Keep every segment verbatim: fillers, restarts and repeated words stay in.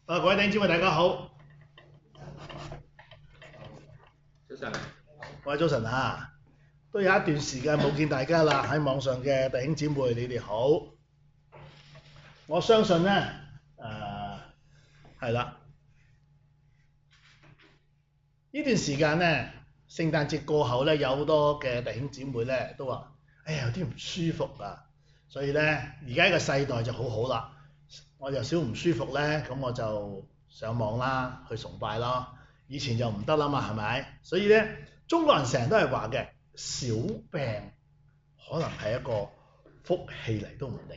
啊，各位弟兄姊妹大家好， 早晨， 各位早晨啊，都有一段時間冇見大家啦，喺網上嘅弟兄姊妹，你哋好。我相信呢，誒係啦，呢段時間呢，聖誕節過後呢，有好多嘅弟兄姊妹呢都話：哎呀，有啲唔舒服啊，所以呢，而家個世代就好好啦。我有少唔舒服呢，咁我就上網啦，去崇拜咯。以前就唔得啦嘛，係咪？所以呢，中國人成日都係話嘅，小病可能係一個福氣嚟都唔定。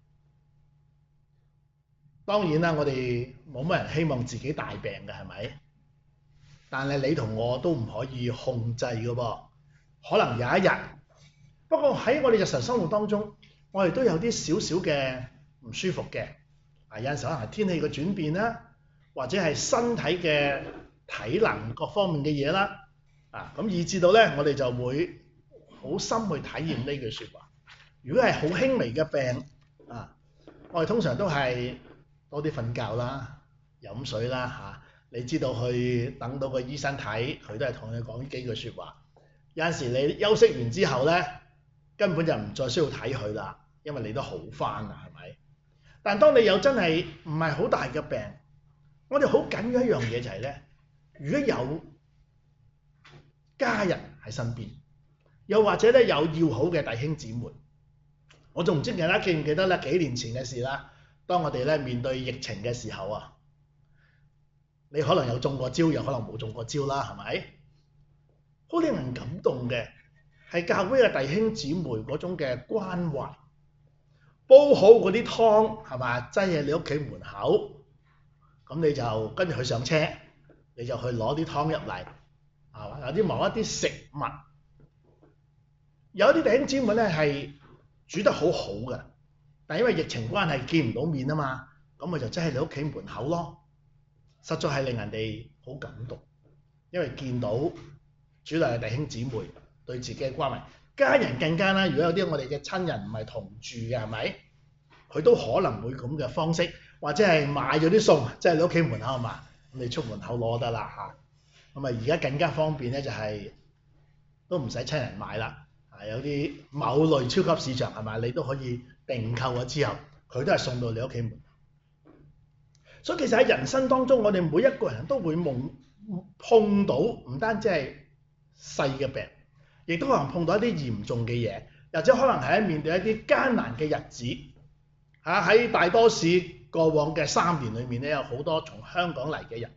當然啦，我哋冇乜人希望自己大病嘅，係咪？但係你同我都唔可以控制嘅噃，可能有一日。不過喺我哋日常生活當中，我哋都有啲少少嘅唔舒服嘅。啊，有陣時可能係天氣嘅轉變啦，或者係身體嘅體能各方面嘅嘢啦。啊，咁以至到咧，我哋就會好深去體驗呢句説話。如果係好輕微嘅病，啊，我哋通常都係多啲瞓覺啦、飲水啦嚇、啊。你知道去等到個醫生睇，佢都係同你講呢幾句説話。有陣時你休息完之後咧，根本就唔再需要睇佢啦，因為你都好翻啦，係咪？但當你有真係唔係好大嘅病，我哋好緊要一樣嘢就係咧，如果有家人喺身邊，又或者咧有要好嘅弟兄姊妹，我仲唔知大家記唔記得咧？幾年前嘅事啦，當我哋咧面對疫情嘅時候啊，你可能有中過招，又可能冇中過招啦，係咪？好令人感動嘅係教會嘅弟兄姊妹嗰種嘅關懷，煲好嗰啲湯係嘛，擠喺你屋企門口，咁你就跟住佢上車，你就去攞啲湯入嚟，係嘛？有啲某一啲食物，有啲弟兄姊妹咧係煮得好好嘅，但因為疫情關係見唔到面啊嘛，咁咪就擠喺你屋企門口咯，實在係令人哋好感動，因為見到主內嘅弟兄姊妹對自己嘅關懷，家人更加啦。如果有啲我哋嘅親人唔係同住嘅，係咪？佢都可能會咁嘅方式，或者係買咗啲餸，即係你屋企門口嘛，咁你出門口攞得啦嚇。咁啊，而家更加方便咧，就係、是、都唔使親人買啦。啊，有啲某類超級市場係咪？你都可以訂購咗之後，佢都係送到你屋企門口。所以其實喺人生當中，我哋每一個人都會夢碰到唔單止係細嘅病，亦都可能碰到一啲嚴重嘅嘢，或者可能係喺面對一啲艱難嘅日子。嚇，喺大多市過往嘅三年裏面咧，有好多從香港嚟嘅人，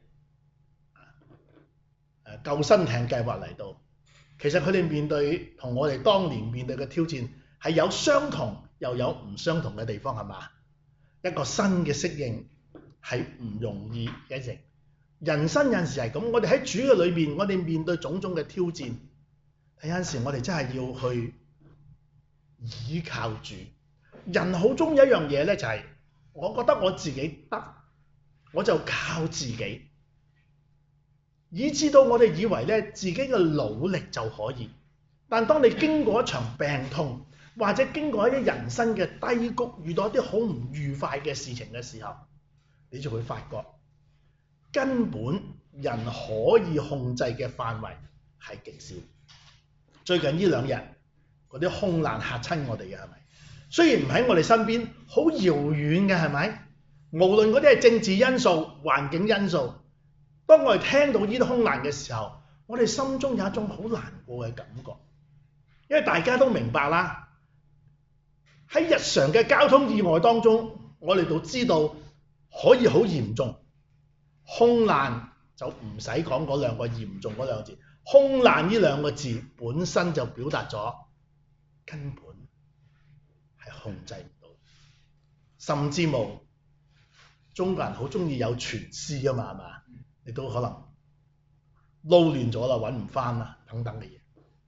誒救生艇計劃嚟到。其實佢哋面對同我哋當年面對嘅挑戰係有相同又有唔相同嘅地方，係嘛？一個新嘅適應係唔容易嘅事。人生有陣時係咁，我哋喺主嘅裏面，我哋面對種種嘅挑戰，有陣時我哋真係要去倚靠主。人好中意一樣嘢咧，就係、是、我覺得我自己得，我就靠自己，以至到我哋以為咧自己嘅努力就可以。但當你經過一場病痛，或者經過一啲人生嘅低谷，遇到一啲好唔愉快嘅事情嘅時候，你就會發覺根本人可以控制嘅範圍係極少。最近呢兩日嗰啲空難嚇親我哋嘅係咪？雖然唔喺我哋身邊，好遙遠嘅係咪？無論嗰啲係政治因素、環境因素，當我哋聽到呢啲空難嘅時候，我哋心中有一種好難過嘅感覺，因為大家都明白啦，喺日常嘅交通意外當中，我哋都知道可以好嚴重，空難就唔使講嗰兩個嚴重嗰兩個字，空難呢兩個字本身就表達咗根本係控制唔到，甚至冇中國人好中意有傳屍啊嘛，係嘛？你都可能撈亂咗啦，揾唔翻啦，等等嘅嘢。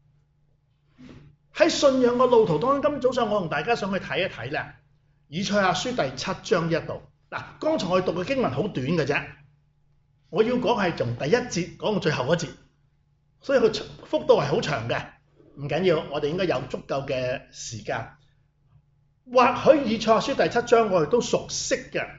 喺信仰嘅路途當中，今早上我同大家想去睇一睇咧，以賽亞書第七章一度。嗱，剛才我哋讀嘅經文好短嘅啫，我要講係從第一節講到最後一節，所以佢幅度係好長嘅，唔緊要，我哋應該有足夠嘅時間。或許以賽亞書第七章我哋都熟悉嘅，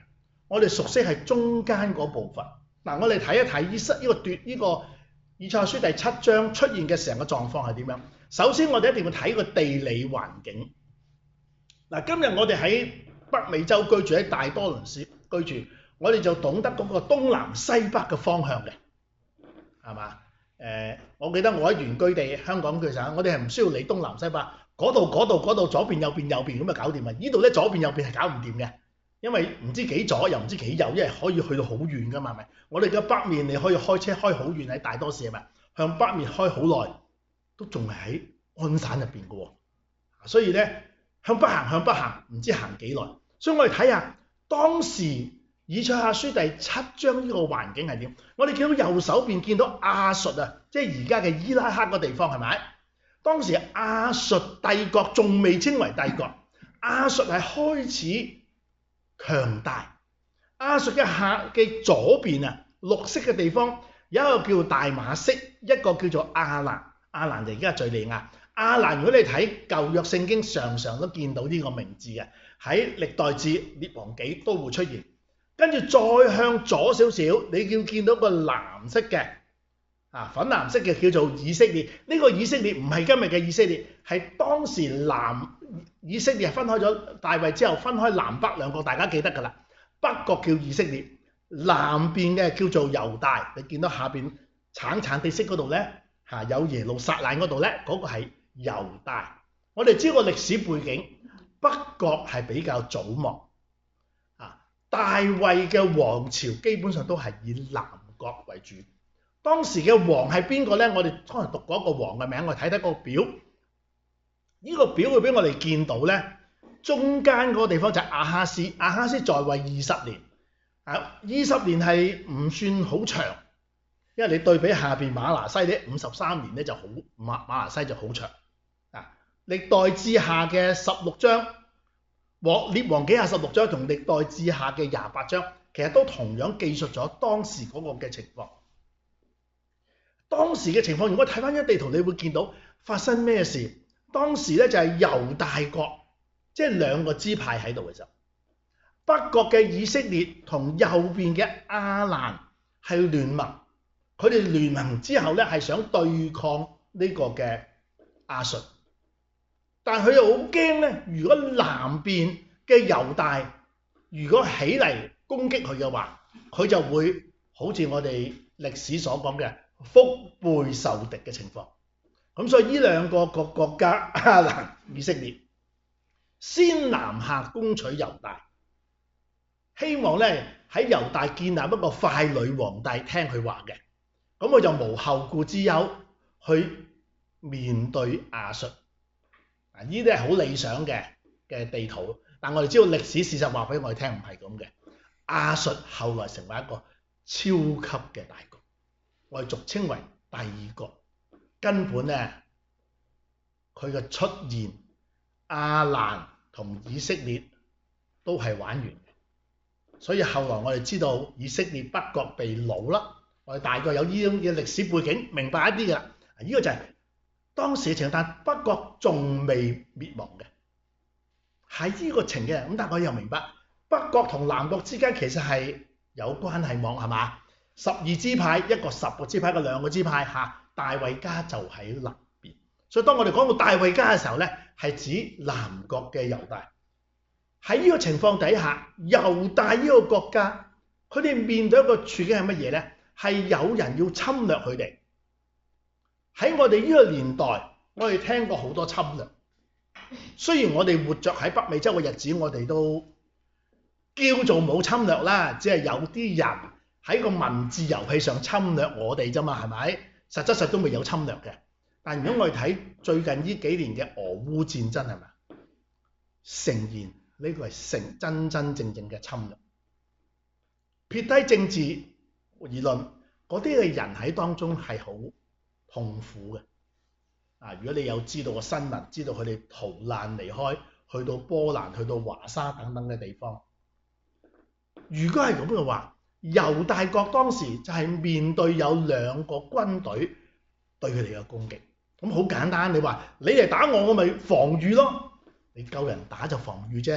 我哋熟悉係中間嗰部分。嗱，我哋睇一睇呢失呢個段呢個以賽亞書第七章出現嘅成個狀況係點樣。首先我哋一定要睇個地理環境。嗱，今日我哋喺北美洲居住，喺大多倫市居住，我哋就懂得嗰個東南西北嘅方向嘅，係嘛？誒、呃，我記得我喺原居地香港嘅時候，我哋係唔需要理東南西北，嗰度嗰度嗰度左邊右邊右邊咁就搞掂啊！呢度咧左邊右邊係搞唔掂嘅，因為唔知幾左又唔知幾右，因為可以去到好遠噶嘛，係咪？我哋嘅北面你可以開車開好遠，喺大多市係咪？向北面開好耐，都仲係喺安省入邊嘅喎，所以咧向北行向北行，唔知行幾耐。所以我哋睇下當時以賽亞書第七章呢個環境係點？我哋見到右手邊見到亞述啊，即係而家嘅伊拉克個地方係咪？當時亞述帝國仲未稱為帝國，亞述係開始強大。亞述嘅下嘅左邊啊，綠色嘅地方有一個叫大馬色，一個叫做亞蘭。亞蘭就而家係敍利亞。亞蘭如果你睇舊約聖經，常常都見到呢個名字嘅，喺歷代志、列王紀都會出現。跟住再向左少少，你要見到個藍色嘅啊，粉藍色嘅叫做以色列。呢、這個以色列唔係今日嘅以色列，係當時南以色列分開咗大衛之後分開南北兩國，大家記得㗎啦。北國叫以色列，南邊嘅叫做猶大。你見到下邊橙橙地色嗰度咧嚇，有耶路撒冷嗰度咧，嗰、那個係猶大。我哋知道個歷史背景，北國係比較早亡。大衛嘅王朝基本上都係以南國為主。當時嘅王係邊個呢？我哋可能讀過一個王嘅名，我哋睇睇個表。呢、這個表會俾我哋見到呢，中間嗰個地方就係亞哈斯。亞哈斯在位二十年，啊，二十年係唔算好長，因為你對比下邊馬拿西呢五十三年咧就好，馬馬拿西就好長。啊，歷代志下嘅十六章。列王紀下十六章同歷代志下嘅廿八章，其實都同樣記述咗當時嗰個嘅情況。當時嘅情況，如果睇翻張地圖，你會見到發生咩事。當時咧就係猶大國，即係兩個支派喺度嘅時候，北國嘅以色列同右邊嘅亞蘭係聯盟。佢哋聯盟之後咧係想對抗呢個嘅亞述。但佢又好驚咧，如果南邊嘅猶大如果起嚟攻擊佢嘅話，佢就會好似我哋歷史所講嘅腹背受敵嘅情況。咁所以呢兩個國國家亞蘭、以色列先南下攻取猶大，希望咧喺猶大建立一個傀儡皇帝聽佢話嘅。咁佢就無後顧之憂去面對亞述。呢啲係好理想嘅嘅地圖，但我哋知道歷史事實話俾我哋聽唔係咁嘅。亞述後來成為一個超級嘅大國，我哋俗稱為帝國。根本咧，佢嘅出現，亞蘭同以色列都係玩完嘅。所以後來我哋知道以色列北國被擄啦，我哋大概有呢種嘅歷史背景，明白一啲㗎啦。呢、這個就係、是。當時嘅情況，但北國仲未滅亡嘅，喺呢個情嘅。咁但係我又明白北國同南國之間其實係有關係網，係嘛？十二支派，一個十個支派，一個兩個支派嚇。大衛家就喺南邊，所以當我哋講到大衛家嘅時候咧，係指南國嘅猶大。喺呢個情況底下，猶大呢個國家，佢哋面對一個處境係乜嘢咧？係有人要侵略佢哋。喺我哋呢個年代，我哋聽過好多侵略。雖然我哋活着喺北美洲嘅日子，我哋都叫做冇侵略啦，只係有啲人喺個文字遊戲上侵略我哋啫嘛，係咪？實質上都未有侵略嘅。但如果我哋睇最近呢幾年嘅俄烏戰爭，係咪？誠然呢個係成真真正正嘅侵略。撇低政治議論，嗰啲嘅人喺當中係好痛苦嘅。啊，如果你有知道個新聞，知道佢哋逃難離開，去到波蘭、去到華沙等等嘅地方，如果係咁嘅話，猶大國當時就係面對有兩個軍隊對佢哋嘅攻擊。咁好簡單，你話你嚟打我，我咪防禦咯。你夠人打就防禦啫，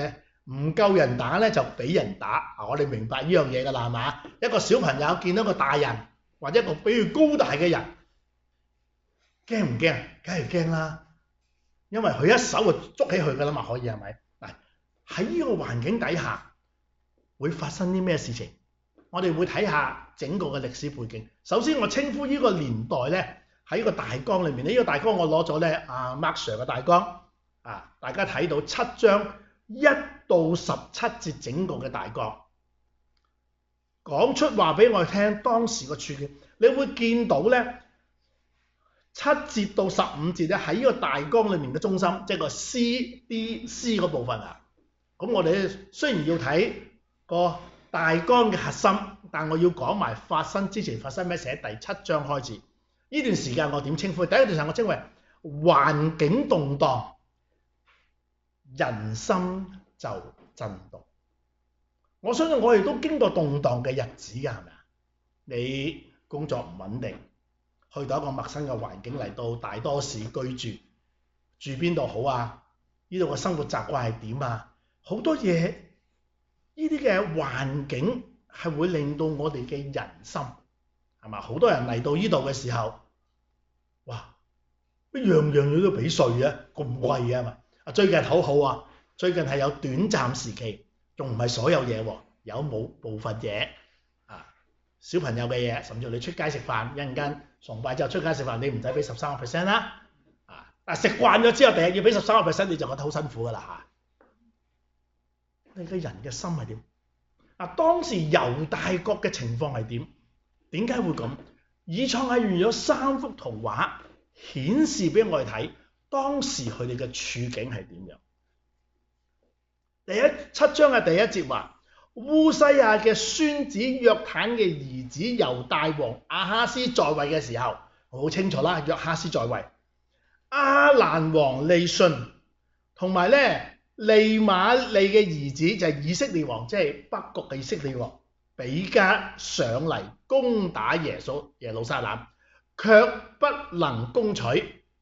唔夠人打咧就俾人打。啊，我哋明白呢樣嘢㗎啦，係嘛？一個小朋友見到個大人或者一個比佢高大嘅人，驚唔驚？梗係驚啦，因為佢一手就捉起佢㗎啦嘛，可以係咪？嗱，喺呢個環境底下會發生啲咩事情？我哋會睇下整個嘅歷史背景。首先我稱呼呢個年代咧喺個大綱裏面，呢、這個大綱我攞咗咧阿 Mark Sir 嘅大綱啊，大家睇到七章一到十七節整個嘅大綱，講出話俾我哋聽當時個處境。你會見到咧七節到十五節咧喺呢個大綱裏面嘅中心，即係個 C D C 嗰部分啊。咁我哋雖然要睇個大綱嘅核心，但我要講埋發生之前發生咩事。喺第七章開始呢段時間我點稱呼？第一段時間我稱為環境動盪，人心就震動。我相信我哋都經過動盪嘅日子㗎，係咪啊？你工作唔穩定，去到一個陌生嘅環境嚟到大多市居住，住邊度好啊？呢度嘅生活習慣係點啊？好多嘢，呢啲嘅環境係會令到我哋嘅人心係嘛？好多人嚟到呢度嘅時候，哇！乜樣樣嘢都俾稅啊，咁貴啊嘛！啊，最近好好啊，最近係有短暫時期，仲唔係所有嘢喎，有冇部分嘢啊？小朋友嘅嘢，甚至你出街食飯，一陣間崇拜之後出街食飯，你唔使俾十三個 percent 啦，啊！但食慣咗之後，第日要俾十三個 percent，你就覺得好辛苦㗎啦嚇。你嘅人嘅心係點？啊，當時猶大國嘅情況係點？點解會咁？以賽亞用咗三幅圖畫顯示俾我哋睇，當時佢哋嘅處境係點樣？第一七章嘅第一節話，烏西亞嘅孫子約坦嘅兒子猶大王亞哈斯在位嘅時候，好清楚啦，約哈斯在位。亞蘭王利汛同埋咧利瑪利嘅兒子就係以色列王，即係北國嘅以色列王比加上嚟攻打耶穌耶路撒冷，卻不能攻取。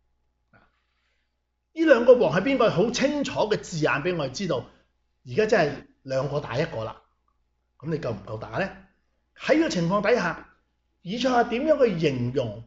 呢兩個王係邊個？好清楚嘅字眼俾我哋知道。而家真係兩個打一個啦，咁你夠唔夠打呢？喺呢個情況底下，以賽亞點樣去形容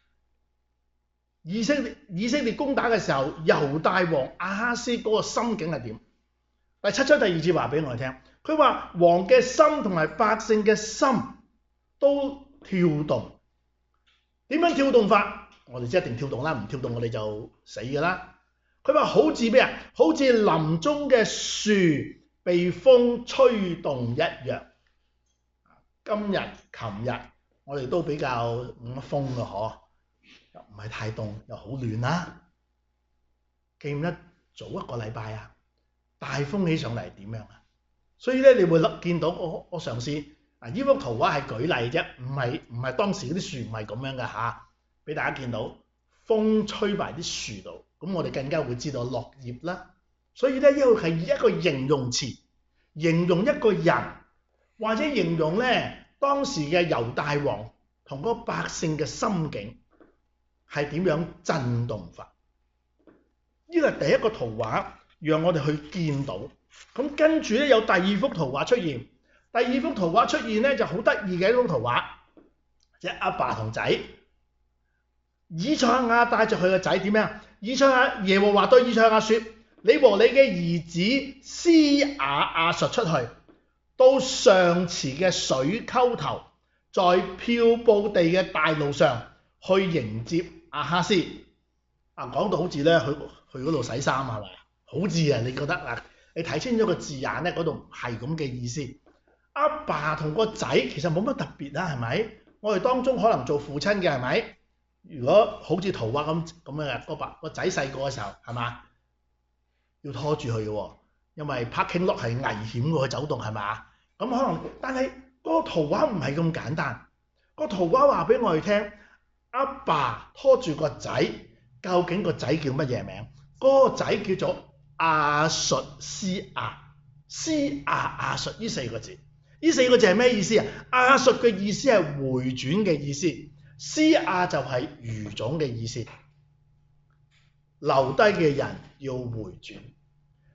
以色列以色列攻打嘅時候，猶大王亞哈斯嗰個心境係點？第七章第二節話俾我哋聽，佢話王嘅心同埋百姓嘅心都跳動。點樣跳動法？我哋知一定跳動啦，唔跳動我哋就死㗎啦。佢話好似咩啊？好似林中嘅樹被風吹動一樣。今日、琴日我哋都比較冇乜風㗎嗬，又唔係太凍，又好暖啦。記唔得早一個禮拜啊，大風起上嚟點樣啊？所以咧，你會見到我我嘗試啊，呢幅圖畫係舉例啫，唔係唔係當時嗰啲樹唔係咁樣㗎嚇，俾大家見到風吹埋啲樹度。咁我哋更加會知道落葉啦，所以咧，呢個係一個形容詞，形容一個人或者形容咧當時嘅猶大王同嗰百姓嘅心境係點樣震動法。呢個係第一個圖畫，讓我哋去見到。咁跟住咧有第二幅圖畫出現，第二幅圖畫出現咧就好得意嘅一幅圖畫，即係阿爸同仔。以賽亞帶著佢個仔點樣？以賽亞耶和華對以賽亞說：你和你嘅兒子施亞亞述出去，到上池嘅水溝頭，在漂布地嘅大路上去迎接亞哈斯。啊，講到好似咧去去嗰度洗衫係咪？好似啊，你覺得啊？你睇清楚個字眼咧，嗰度係咁嘅意思。阿爸同個仔其實冇乜特別啦，係咪？我哋當中可能做父親嘅係咪？如果好似圖畫咁咁樣，個爸個仔細個嘅時候係嘛，要拖住佢嘅喎，因為 parking lot 係危險嘅，佢走動係嘛，咁可能，但係嗰個圖畫唔係咁簡單。個圖畫話俾我哋聽，阿爸拖住個仔，究竟個仔叫乜嘢名？嗰個仔叫做亞述施亞，施亞亞述呢四個字，呢四個字係咩意思啊？亞述嘅意思係回轉嘅意思。施亞就係餘種嘅意思，留低嘅人要回轉。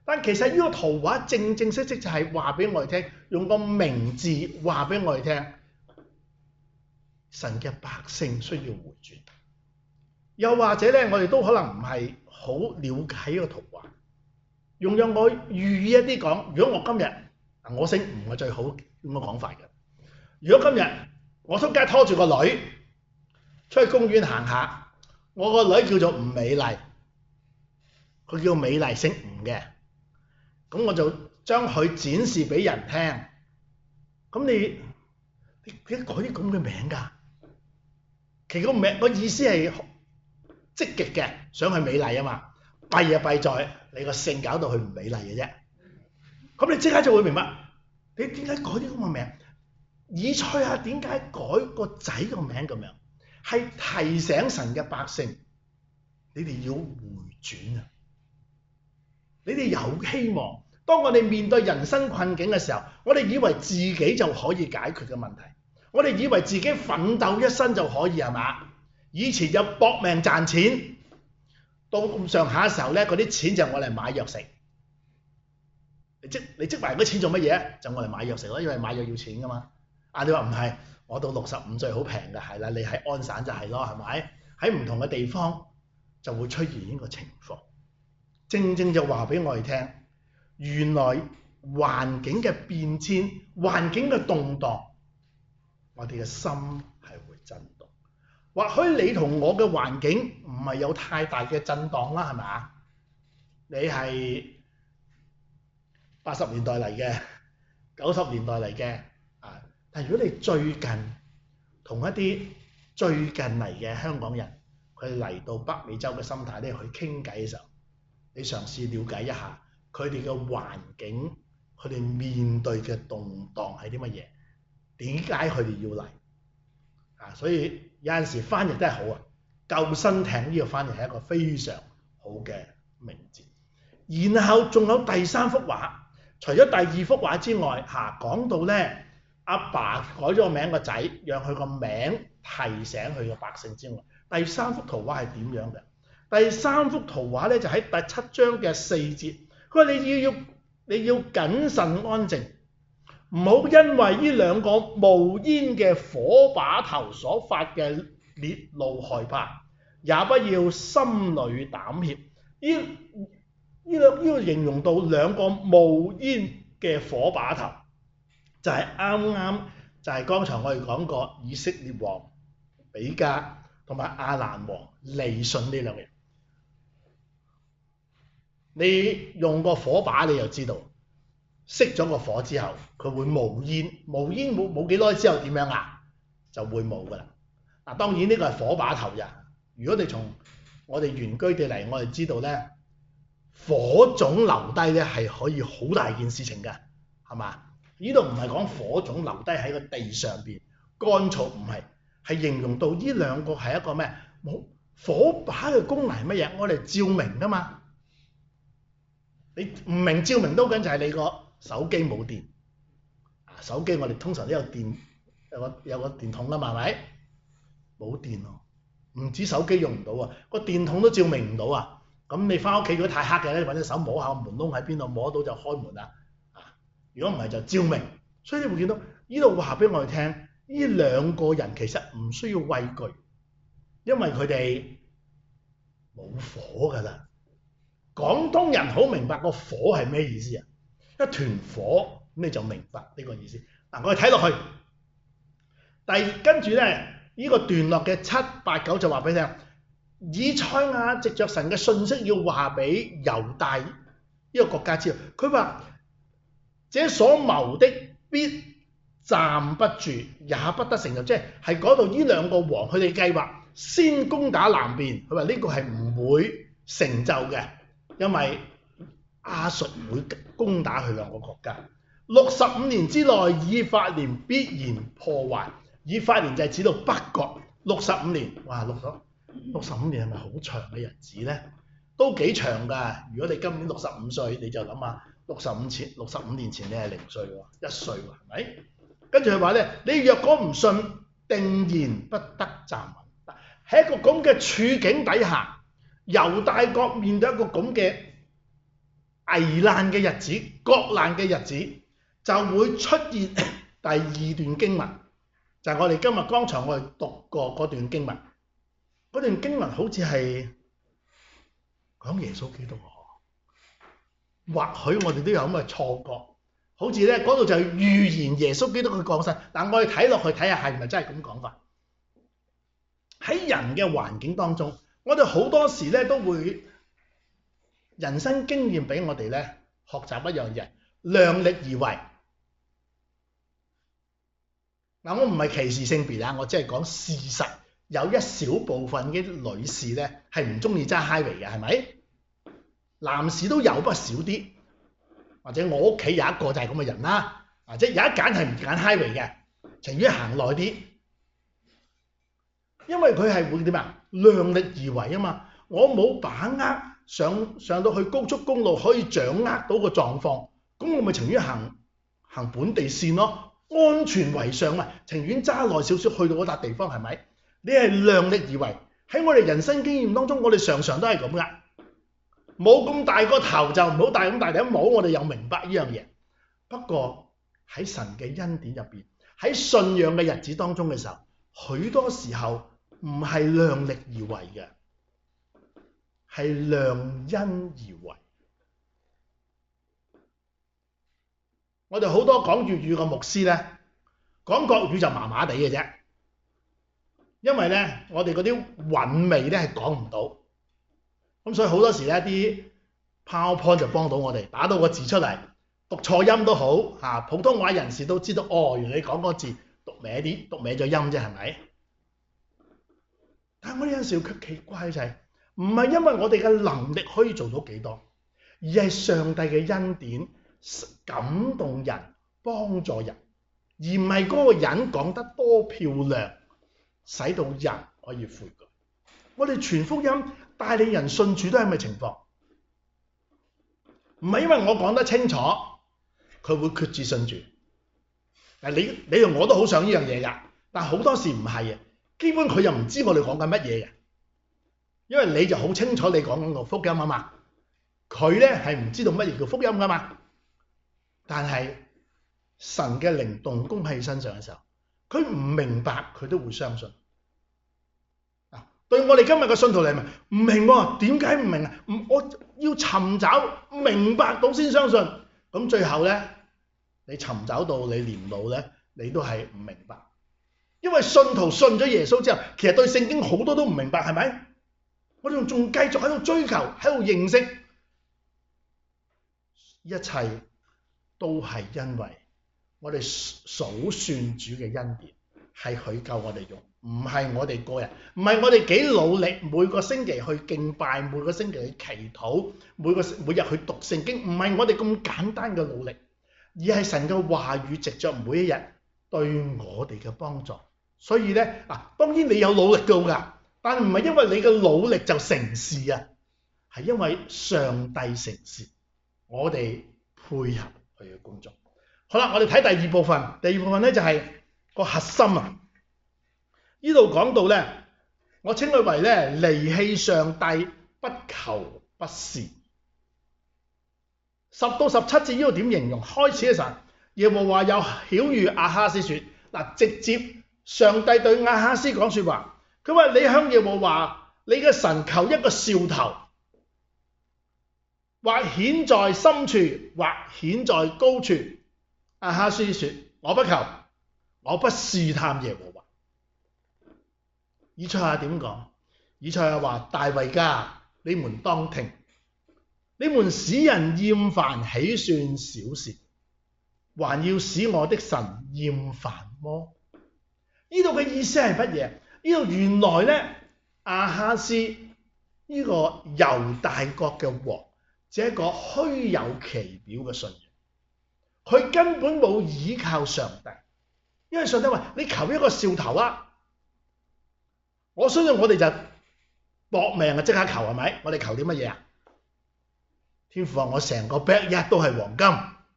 但其實呢個圖畫正正式式就係話俾我哋聽，用個名字話俾我哋聽，神嘅百姓需要回轉。又或者咧，我哋都可能唔係好了解呢個圖畫。用讓我寓意一啲講，如果我今日我姓吳係最好咁嘅講法嘅。如果今日我出街拖住個女出去公園行下，我個女叫做吳美麗，佢叫美麗，姓吳嘅，咁我就將佢展示俾人聽。咁你你點解改啲咁嘅名㗎？其實個名個意思係積極嘅，想去美麗啊嘛。弊就弊在你個姓搞到佢唔美麗嘅啫。咁你即刻就會明白，你點解改啲咁嘅名？以賽亞點解改個仔個名咁樣？係提醒神嘅百姓，你哋要回轉啊！你哋有希望。當我哋面對人生困境嘅時候，我哋以為自己就可以解決嘅問題，我哋以為自己奮鬥一生就可以係嘛？以前就搏命賺錢，到咁上下嘅時候咧，嗰啲錢就我嚟買藥食。你積你積埋嗰啲錢做乜嘢？就我嚟買藥食咯，因為買藥要錢噶嘛。啊，你話唔係？我到六十五歲好平嘅，係啦，你喺安省就係咯，係咪？喺唔同嘅地方就會出現呢個情況，正正就話俾我哋聽，原來環境嘅變遷、環境嘅動盪，我哋嘅心係會震動。或許你同我嘅環境唔係有太大嘅震盪啦，係咪？你係八十年代嚟嘅，九十年代嚟嘅。但係如果你最近同一啲最近嚟嘅香港人，佢嚟到北美洲嘅心態咧去傾偈嘅時候，你嘗試了解一下佢哋嘅環境，佢哋面對嘅動盪係啲乜嘢？點解佢哋要嚟？啊，所以有陣時翻譯都係好啊，救生艇呢個翻譯係一個非常好嘅名字。然後仲有第三幅畫，除咗第二幅畫之外，嚇、啊、講到咧。阿爸改咗個名個仔，讓佢個名提醒佢嘅百姓之外，第三幅圖畫係點樣嘅？第三幅圖畫咧就喺第七章嘅四節，佢話你要要你要謹慎安靜，唔好因為呢兩個冒煙嘅火把頭所發嘅烈怒害怕，也不要心裏膽怯。呢呢兩呢個形容到兩個冒煙嘅火把頭。就係啱啱就係剛才我哋講過以色列王比加同埋亞蘭王利汛呢兩個人，你用個火把你就知道，熄咗個火之後佢會冒煙，冒煙冇冇幾耐之後點樣啊？就會冇噶啦。嗱，當然呢個係火把頭呀。如果你從我哋原居地嚟，我哋知道咧，火種留低咧係可以好大件事情嘅，係嘛？呢度唔係講火種留低喺個地上邊乾燥，唔係，係形容到呢兩個係一個咩？冇火把嘅功能係乜嘢？我哋照明㗎嘛。你唔明照明都緊就係你個手機冇電。手機我哋通常都有電，有個有個電筒㗎嘛，係咪？冇電喎，唔止手機用唔到啊，個電筒都照明唔到啊。咁你返屋企如果太黑嘅咧，揾隻手摸下門窿喺邊度，摸到就開門啦。如果唔係就照明，所以你會見到呢度話俾我哋聽，呢兩個人其實唔需要畏懼，因為佢哋冇火㗎啦。廣東人好明白個火係咩意思啊？一團火，咁你就明白呢個意思。嗱，我哋睇落去，第跟住咧，呢個段落嘅七八九就話俾你聽，以賽亞藉着神嘅信息要話俾猶大呢個國家知道，佢話。這所謀的必站不住，也不得成就。即係係嗰度呢兩個王，佢哋計劃先攻打南邊，佢話呢個係唔會成就嘅，因為亞述會攻打佢兩個國家。六十五年之內，以法蓮必然破壞。以法蓮就係指到北國。六十五年，哇，六十六十五年係咪好長嘅日子呢？都幾長㗎。如果你今年六十五歲，你就諗下。六十五前，六十五年前你係零歲喎，一歲喎，係咪？跟住佢話咧，你若果唔信，定然不得站穩。喺一個咁嘅處境底下，猶大國面對一個咁嘅危難嘅日子、國難嘅日子，就會出現第二段經文，就係我哋今日剛才我哋讀過嗰段經文。嗰段經文好似係講耶穌基督喎，或許我哋都有咁嘅錯覺，好似咧嗰度就係預言耶穌基督嘅降生。但我哋睇落去睇下係咪真係咁講法？喺人嘅環境當中，我哋好多時咧都會人生經驗俾我哋咧學習一樣嘢，量力而為。嗱，我唔係歧視性別啊，我只係講事實。有一小部分嘅女士咧係唔中意揸 highway 嘅，係咪？男士都有不少啲，或者我屋企有一個就係咁嘅人啦，啊，即係有一揀係唔揀 highway 嘅，情願行耐啲，因為佢係會點啊？量力而為啊嘛，我冇把握上上到去高速公路可以掌握到個狀況，咁我咪情願行行本地線咯，安全為上嘛，情願揸耐少少去到嗰笪地方，係咪？你係量力而為，喺我哋人生經驗當中，我哋常常都係咁噶。冇咁大個頭就唔好戴咁大頂帽，我哋又明白呢樣嘢。不過喺神嘅恩典入邊，喺信仰嘅日子當中嘅時候，許多時候唔係量力而為嘅，係量恩而為。我哋好多講粵語嘅牧師咧，講國語就麻麻地嘅啫。因為咧，我哋嗰啲韻味咧係講唔到，咁所以好多時咧啲 PowerPoint 就幫到我哋打到個字出嚟，讀錯音都好嚇，普通話人士都知道，哦，原來你講個字讀歪啲，讀歪咗音啫，係咪？但係我哋有陣時卻奇怪就係，唔係因為我哋嘅能力可以做到幾多，而係上帝嘅恩典感動人、幫助人，而唔係嗰個人講得多漂亮，使到人可以悔改。我哋傳福音帶領人信主都係咁嘅情況，唔係因為我講得清楚，佢會決志信主。嗱，你你同我都好想呢樣嘢㗎，但好多時唔係嘅，基本佢又唔知我哋講緊乜嘢嘅，因為你就好清楚你講緊個福音啊嘛，佢咧係唔知道乜嘢叫福音㗎嘛。但係神嘅靈動工喺身上嘅時候，佢唔明白，佢都會相信。啊，對我哋今日嘅信徒嚟講，唔明喎，點解唔明啊？唔，我要尋找明白到先相信。咁最後咧，你尋找到你年老咧，你都係唔明白。因為信徒信咗耶穌之後，其實對聖經好多都唔明白，係咪？我哋仲仲繼續喺度追求，喺度認識，一切都係因為我哋數算主嘅恩典，係佢救我哋用，唔係我哋個人，唔係我哋幾努力每個星期去敬拜，每個星期去祈禱，每個每日去讀聖經，唔係我哋咁簡單嘅努力，而係神嘅話語藉着每一日對我哋嘅幫助。所以咧，嗱，當然你有努力到㗎，但唔係因為你嘅努力就成事啊，係因為上帝成事，我哋配合佢嘅工作。好啦，我哋睇第二部分，第二部分咧就係個核心啊。呢度講到咧，我稱佢為咧離棄上帝，不求不是。十到十七節呢度點形容？開始嘅時候，耶和華又曉諭亞哈斯說，嗱，直接上帝對亞哈斯講說話，佢話你向耶和華你嘅神求一個兆頭，或顯在深處，或顯在高處。亞哈斯說：我不求，我不試探耶和華。以賽亞點講？以賽亞話：大衛家，你們當聽，你們使人厭煩，豈算小事？還要使我的神厭煩麼？呢度嘅意思係乜嘢？呢度原來咧，亞哈斯呢個猶大國嘅王，只係一個虛有其表嘅信仰。佢根本冇倚靠上帝，因為上帝話：你求一個兆頭啊！我相信我哋就搏命啊，即刻求，係咪？我哋求啲乜嘢啊？天父話：我成個 backyard 都係黃金，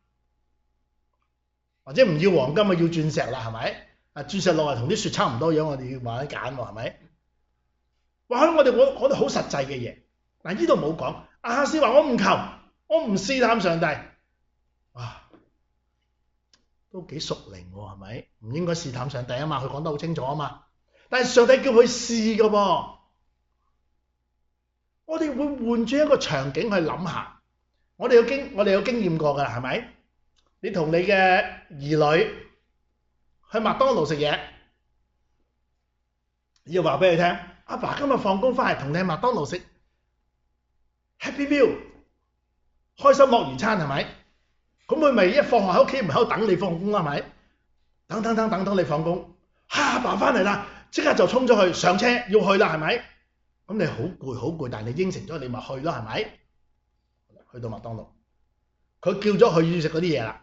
或者唔要黃金啊，要鑽石啦，係咪？啊，鑽石落嚟同啲雪差唔多樣，我哋要慢慢揀喎，係咪？哇！我哋我我哋好實際嘅嘢，嗱，呢度冇講。亞哈斯話：我唔求， 我唔試探上帝，哇，都幾屬靈喎，係咪？唔應該試探上帝啊嘛，佢講得好清楚啊嘛。但係上帝叫佢試㗎噃，我哋會換轉一個場景去諗下，我哋有經我哋有經驗過㗎啦，係咪？你同你嘅兒女去麥當勞食嘢，要話俾佢聽，阿爸今日放工翻嚟同你去麥當勞食 Happy Meal 開心樂園餐係咪？咁佢咪一放學喺屋企，唔喺度等你放工啦，係咪？等等等等等你放工，嚇阿爸翻嚟啦，即刻就衝咗去上車要去啦，係咪？咁你好攰好攰，但係你應承咗你咪去咯，係咪？去到麥當勞，佢叫咗佢要食嗰啲嘢啦。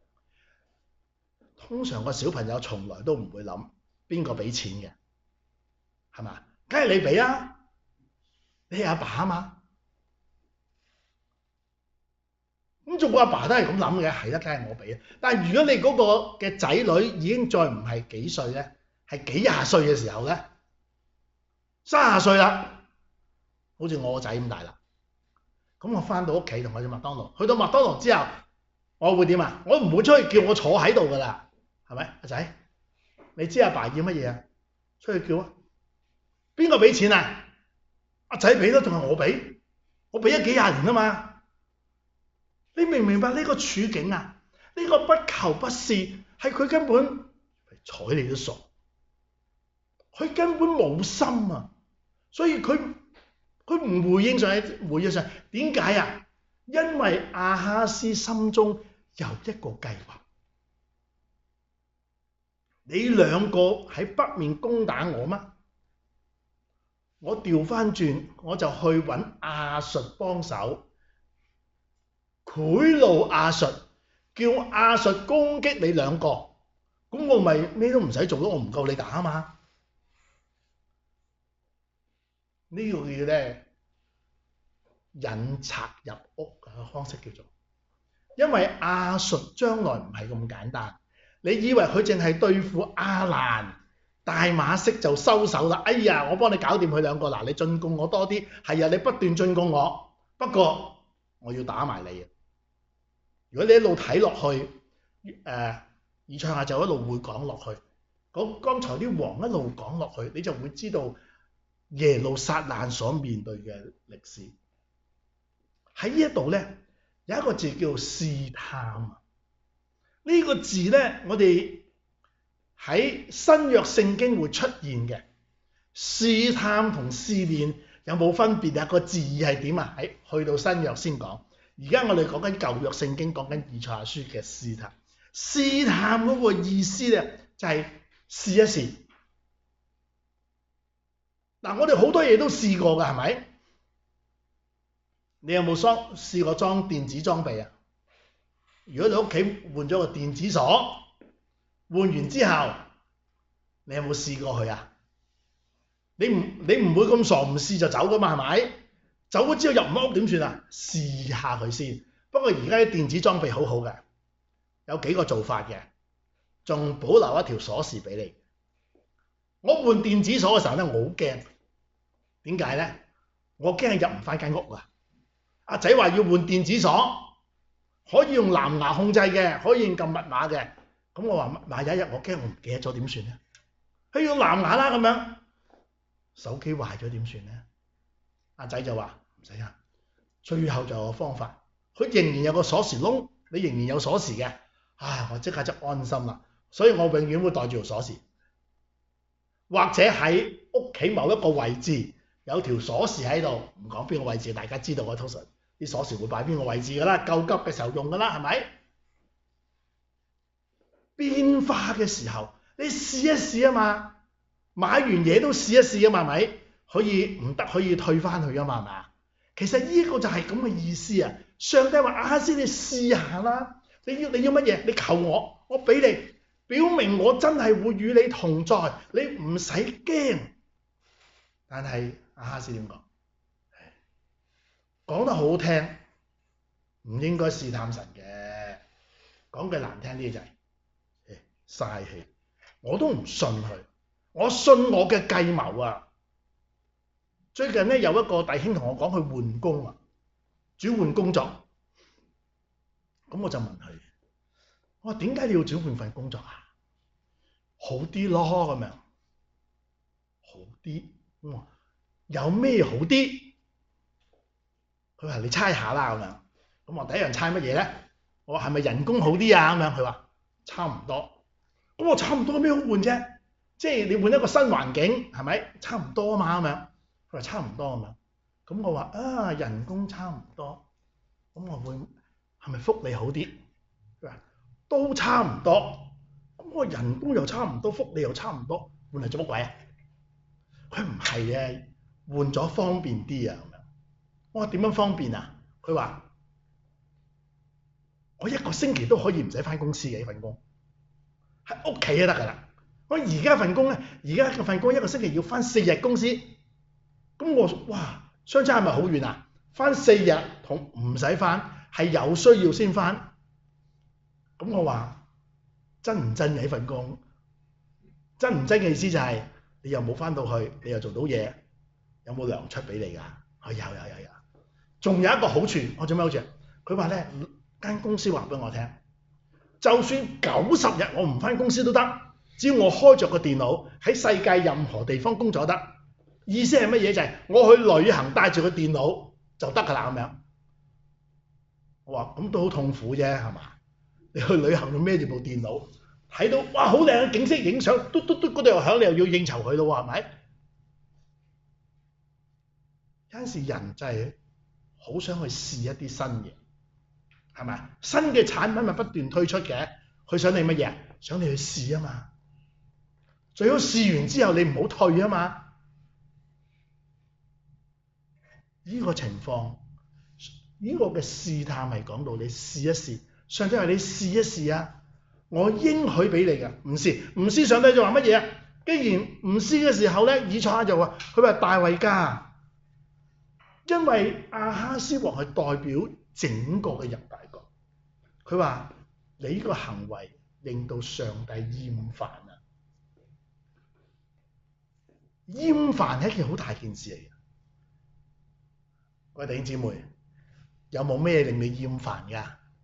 通常個小朋友從來都唔會諗邊個俾錢嘅，係嘛？梗係你俾啊，你係阿爸啊嘛。咁做個阿爸都係咁諗嘅，係啦，梗係我俾啊。但係如果你嗰個嘅仔女已經再唔係幾歲咧，係幾廿歲嘅時候咧，三十歲啦，好似我個仔咁大啦。咁我翻到屋企同佢去麥當勞，去到麥當勞之後，我會點啊？我唔會出去叫我坐喺度噶啦，係咪？阿仔，你知阿爸要乜嘢啊？出去叫啊！邊個俾錢啊？阿仔俾咯，仲係我俾？我俾咗幾廿年啊嘛！你明唔明白呢個處境啊？呢個不求不是，係佢根本睬你都傻，佢根本冇心啊！所以佢佢唔回應上去，回應上點解啊？因為亞哈斯心中有一個計劃，你兩個喺北面攻打我嗎？我調翻轉，我就去揾亞述幫手。賄賂亞述，叫亞述攻擊你兩個，咁我咪咩都唔使做咯，我唔夠你打啊嘛！呢個叫咧引賊入屋嘅方式叫做，因為亞述將來唔係咁簡單，你以為佢淨係對付亞蘭大馬色就收手啦？哎呀，我幫你搞掂佢兩個，嗱，你進貢我多啲，係啊，你不斷進貢我，不過我要打埋你啊！如果你一路睇落去，誒、呃，以賽亞就一路會講落去。講剛才啲王一路講落去，你就會知道耶路撒冷所面對嘅歷史。喺呢一度咧，有一個字叫試探。呢、這個字咧，我哋喺新約聖經會出現嘅。試探同試煉有冇分別啊？個字義係點啊？喺去到新約先講。而家我哋講緊舊約聖經，講緊以賽亞書嘅試探。試探嗰個意思咧，就係試一試。嗱，我哋好多嘢都試過㗎，係咪？你有冇裝試過裝電子裝備啊？如果你屋企換咗個電子鎖，換完之後，你有冇試過佢啊？你唔你唔會咁傻唔試就走㗎嘛，係咪？走咗之後入唔到屋點算啊？試下佢先。不過而家啲電子裝備好好嘅，有幾個做法嘅，仲保留一條鎖匙俾你。我換電子鎖嘅時候咧，我好驚。點解咧？我驚係入唔翻間屋啊！阿仔話要換電子鎖，可以用藍牙控制嘅，可以用撳密碼嘅。咁我話密碼有一日我驚我唔記得咗點算咧？佢用藍牙啦咁樣，手機壞咗點算咧？阿仔就話唔使啊，最後就有個方法，佢仍然有個鎖匙窿，你仍然有鎖匙嘅，啊，我即刻就安心啦。所以我永遠會帶住條鎖匙，或者喺屋企某一個位置有條鎖匙喺度，唔講邊個位置，大家知道嘅，通常啲鎖匙會擺邊個位置㗎啦，救急嘅時候用㗎啦，係咪？變化嘅時候，你試一試啊嘛，買完嘢都試一試啊嘛，係咪？可以唔得可以退翻去啊嘛，係咪？其實呢個就係咁嘅意思啊！上帝話亞哈斯，你試下啦，你要你要乜嘢？你求我，我俾你，表明我真係會與你同在，你唔使驚。但係亞哈斯點講？講得好好聽，唔應該試探神嘅。講句難聽啲就係嘥氣，我都唔信佢，我信我嘅計謀啊！最近咧有一個弟兄同我講，佢換工啊，轉換工作， 咁我就問佢，我話點解你要轉換份工作啊？好啲咯咁樣，好啲。我話有咩好啲？佢話你猜下啦咁樣。咁我第一樣猜乜嘢咧？我話係咪人工好啲啊？咁樣佢話差唔多。咁我差唔多有咩好換啫？即係你換一個新環境係咪？差唔多啊嘛咁樣。佢話差唔多咁樣。咁我話啊人工差唔多。咁我會係咪福利好啲？佢話都差唔多。咁我人工又差唔多，福利又差唔多，換嚟做乜鬼啊？佢唔係嘅，換咗方便啲啊咁樣。我話點樣方便啊？佢話我一個星期都可以唔使返公司嘅呢份工，喺屋企就得㗎啦。我而家份工咧，而家嘅份工一個星期要返四日公司，咁我哇相差係咪好遠啊？返四日同唔使返係有需要先返，咁我話真唔真嘅呢份工？真唔真嘅意思就係、是、你又冇返到去，你又做到嘢，有冇糧出俾你㗎？哦，有有有有，仲有一個好處，我做咩好處？佢話咧間公司話俾我聽，就算九十日我唔返公司都得，只要我開着個電腦喺世界任何地方工作得。意思係乜嘢？就係、是、我去旅行帶住個電腦就得㗎啦咁樣。我話咁都好痛苦啫係嘛？你去旅行要孭住部電腦，睇到哇好靚嘅景色影相，嘟嘟嘟嗰度又響，你又要應酬佢咯喎係咪？有陣時人就係好想去試一啲新嘢，係咪？新嘅產品咪不斷推出嘅，佢想你乜嘢？想你去試啊嘛。最好試完之後你唔好退啊嘛。呢個情況，呢個嘅試探係講到你試一試，上帝話你試一試啊，我應許俾你嘅，唔試唔試，上帝就話乜嘢啊？既然唔試嘅時候咧，以賽亞就話佢話大衛家，因為亞哈斯王係代表整個嘅猶大國，佢話你呢個行為令到上帝厭煩啊，厭煩係一件好大件事嚟嘅。各位弟兄姊妹，有冇咩令你厭煩㗎？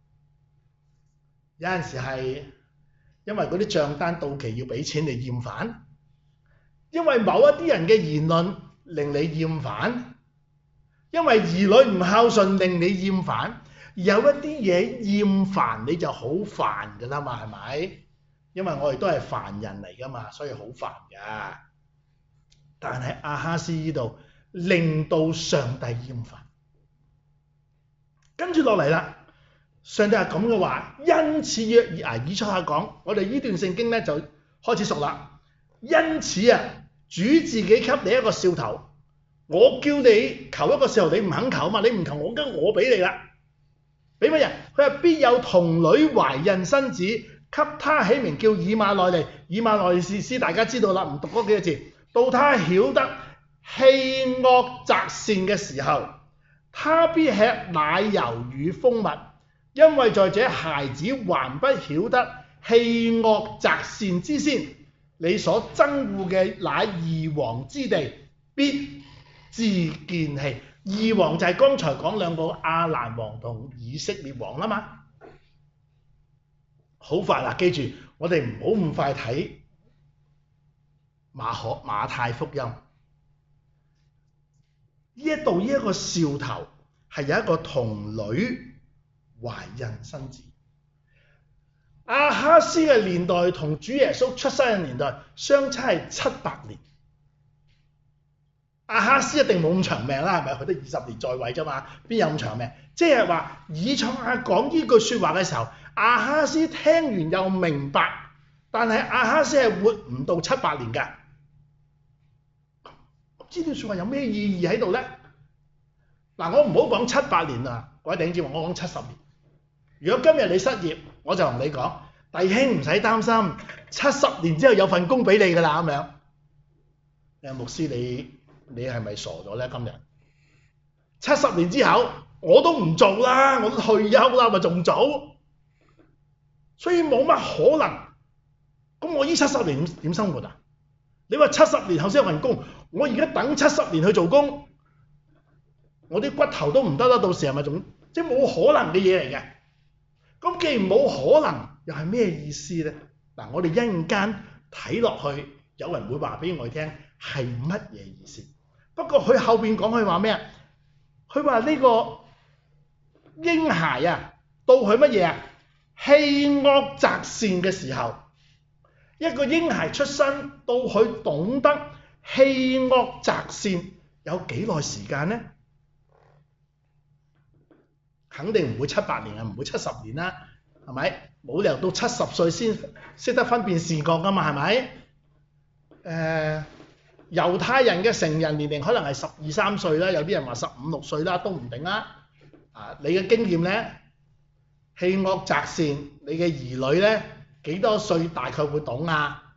有陣時係因為嗰啲帳單到期要俾錢你厭煩，因為某一啲人嘅言論令你厭煩，因為兒女唔孝順令你厭煩，有一啲嘢厭煩你就好煩㗎啦嘛，係咪？因為我哋都係凡人嚟㗎嘛，所以好煩㗎。但係亞哈斯呢度令到上帝厭煩。跟住落嚟啦，上帝係咁嘅話，因此約啊以賽亞講，我哋呢段聖經咧就開始熟啦。因此啊，主自己給你一個兆頭，我叫你求一個兆頭，你唔肯求嘛，你唔求我跟我俾你啦，俾乜嘢？佢話必有童女懷孕生子，給他起名叫以馬內利。以馬內利是師大家知道啦，唔讀嗰幾個字，到他曉得棄惡擇善嘅時候，他必吃奶油與蜂蜜，因為在這孩子還不曉得棄惡擇善之先，你所憎惡嘅那二王之地必自見棄。二王就係剛才講兩個亞蘭王同以色列王啦嘛。好快啦，記住我哋唔好咁快睇馬可馬太福音。呢一度呢一個兆頭係有一個童女懷孕生子。亞哈斯嘅年代同主耶穌出生嘅年代相差係七百年。亞哈斯一定冇咁長命啦，係咪？佢得二十年在位啫嘛，邊有咁長命？即係話以賽亞講呢句説話嘅時候，亞哈斯聽完又明白，但係亞哈斯係活唔到七百年㗎。呢段説話有咩意義喺度咧？嗱，我唔好講七百年啦，各位弟兄姊妹，我講七十年。如果今日你失業，我就同你講，弟兄唔使擔心，七十年之後有份工俾你㗎啦咁樣。你牧師，你你係咪傻咗咧？今日七十年之後我都唔做啦，我都退休啦，咪仲早？所以冇乜可能。咁我呢七十年點生活啊？你話七十年後先有份工，我而家等七十年去做工，我啲骨頭都唔得啦，到時係咪仲即係冇可能嘅嘢嚟嘅？ 咁既然冇可能，又係咩意思呢？嗱，我哋一陣間睇落去，有人會話俾我哋聽係乜嘢意思。不過佢後邊講佢話咩啊？佢話呢個嬰孩啊，到佢乜嘢啊？棄惡擇善嘅時候，一個嬰孩出生到佢懂得棄惡擇善，有幾耐時間呢？肯定唔會七八年啊，唔會七十年啦，係咪？冇理由到七十歲先識得分辨善惡噶嘛，係咪？誒、呃，猶太人嘅成人年齡可能係十二三歲啦，有啲人話十五六歲啦，都唔定啦。啊，你嘅經驗呢？棄惡擇善，你嘅兒女呢？幾多歲大概會懂啊？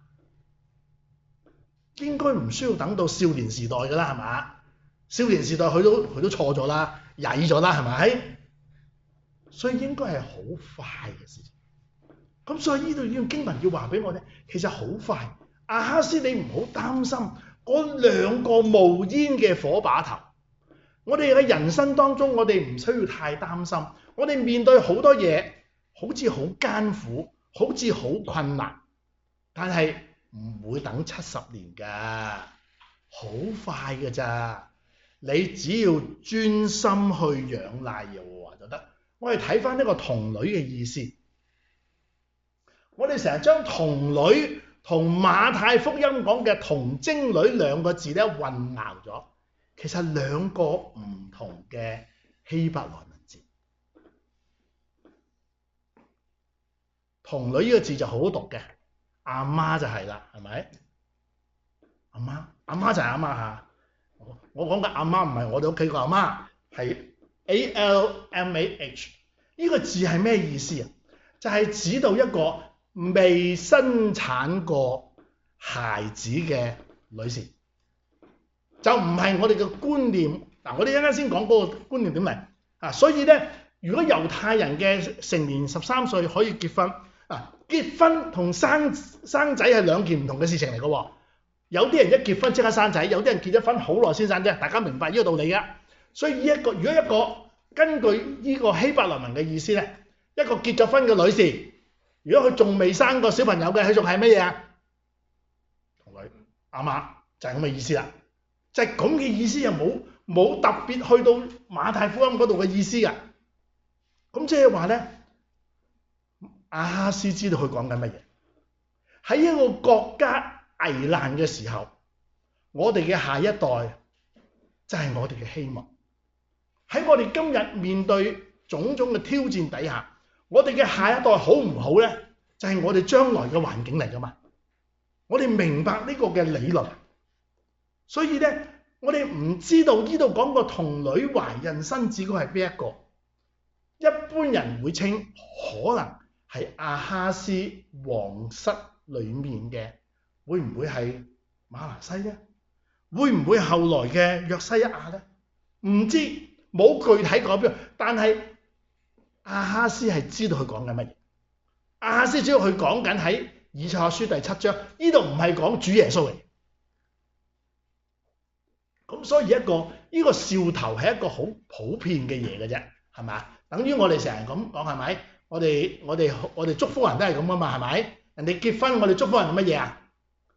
應該唔需要等到少年時代㗎啦，係嘛？少年時代佢都佢都錯咗啦，曳咗啦，係咪？所以應該係好快嘅事情。咁所以呢度呢段經文要話俾我聽，其實好快。亞哈斯你唔好擔心嗰兩個冒煙嘅火把頭。我哋喺人生當中，我哋唔需要太擔心。我哋面對好多嘢，好似好艱苦，好似好困難，但係唔會等七十年㗎，好快㗎咋。你只要專心去仰賴耶和華就得。我哋睇翻呢個童女嘅意思，我哋成日將童女同馬太福音講嘅童貞女兩個字咧混淆咗，其實兩個唔同嘅希伯來文字。童女呢個字就好好讀嘅，阿媽就係啦，係咪？阿媽，阿媽就係阿媽嚇。我我講嘅阿媽唔係我哋屋企個阿媽，係 A L M A H。呢個字係咩意思啊？就係、是、指到一個未生產過孩子嘅女士，就唔係我哋嘅觀念。嗱，我哋一陣間先講嗰個觀念點嚟啊。所以咧，如果猶太人嘅成年十三歲可以結婚啊，結婚同生生仔係兩件唔同嘅事情嚟嘅喎。有啲人一結婚即刻生仔，有啲人結咗婚好耐先生啫。大家明白呢個道理㗎。所以呢、這、一個，如果一個根據呢個希伯來文嘅意思咧，一個結咗婚嘅女士，如果佢仲未生過小朋友嘅，佢仲係乜嘢啊？童女，阿媽就係咁嘅意思啦。就係咁嘅意思，又冇冇特別去到馬太福音嗰度嘅意思㗎。咁即係話咧，亞哈斯知道佢講緊乜嘢。喺一個國家危難嘅時候，我哋嘅下一代就係我哋嘅希望。喺我哋今日面對種種嘅挑戰底下，我哋嘅下一代好唔好呢？就係我哋將來嘅環境嚟㗎嘛。我哋明白呢個嘅理論，所以呢，我哋唔知道呢度講個童女懷孕生子嗰個係邊一個。一般人會稱可能係亞哈斯皇室裡面嘅，會唔會係馬拿西呢？會唔會後來嘅約西亞呢？唔知，冇具體講邊，但係亞哈斯係知道佢講緊乜嘢。亞哈斯知道佢講緊喺以賽亞書第七章，呢度唔係講主耶穌嚟。咁所以一個呢、呢個兆頭係一個好普遍嘅嘢嘅啫，係咪？等於我哋成日咁講，係咪？我哋我哋我哋祝福人都係咁噶嘛，係咪？人哋結婚，我哋祝福人乜嘢啊？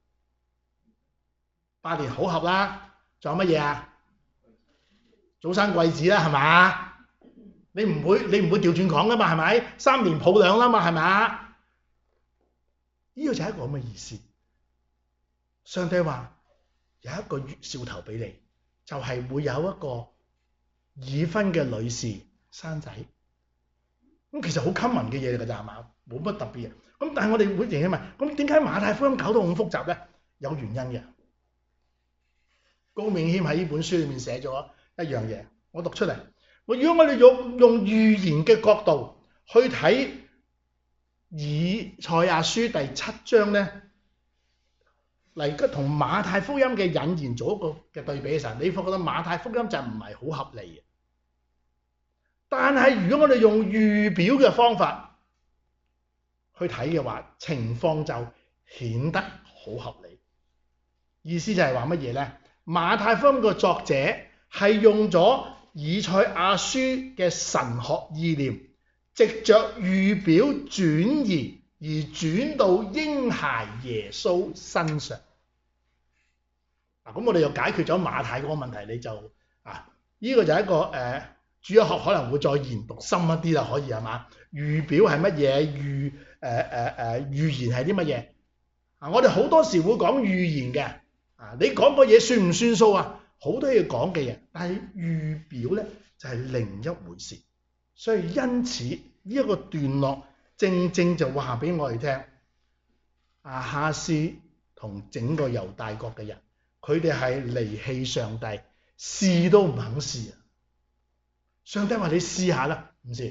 百年好合啦，仲有乜嘢啊？早生貴子啦，係嘛？你唔會你唔會調轉講噶嘛，係咪？三年抱兩啦嘛，係咪？呢個就係一個咁嘅意思。上帝話有一個兆頭俾你，就係、是、會有一個已婚嘅女士生仔。咁其實好 common 嘅嘢嚟㗎咋，係嘛？冇乜特別嘅。咁但係我哋會認為問，咁點解馬太福音搞到咁複雜咧？有原因嘅。高銘謙喺呢本書裏面寫咗一樣嘢，我讀出嚟。如果我哋用用預言嘅角度去睇以賽亞書第七章咧，嚟同馬太福音嘅引言做一個嘅對比嘅時候，你會覺得馬太福音就唔係好合理嘅。但係如果我哋用預表嘅方法去睇嘅話，情況就顯得好合理。意思就係話乜嘢咧？馬太福音嘅作者係用咗以賽亞書嘅神學意念， 藉着預表轉移而轉到嬰孩耶穌身上。嗱，咁我哋又解決咗馬太嗰個問題，你就啊，呢、這個就係一個誒、呃，主日學可能會再研讀深一啲啦，可以係嘛？預表係乜嘢？預誒誒誒預言係啲乜嘢？啊，我哋好多時會講預言嘅，啊，你講個嘢算唔算數啊？好多嘢講嘅嘢，但係預表咧就係、是、另一回事。所以因此呢一、這個段落正正就話俾我哋聽，亞哈斯同整個猶大國嘅人，佢哋係離棄上帝，試都唔肯試啊！上帝話你試下啦，唔試。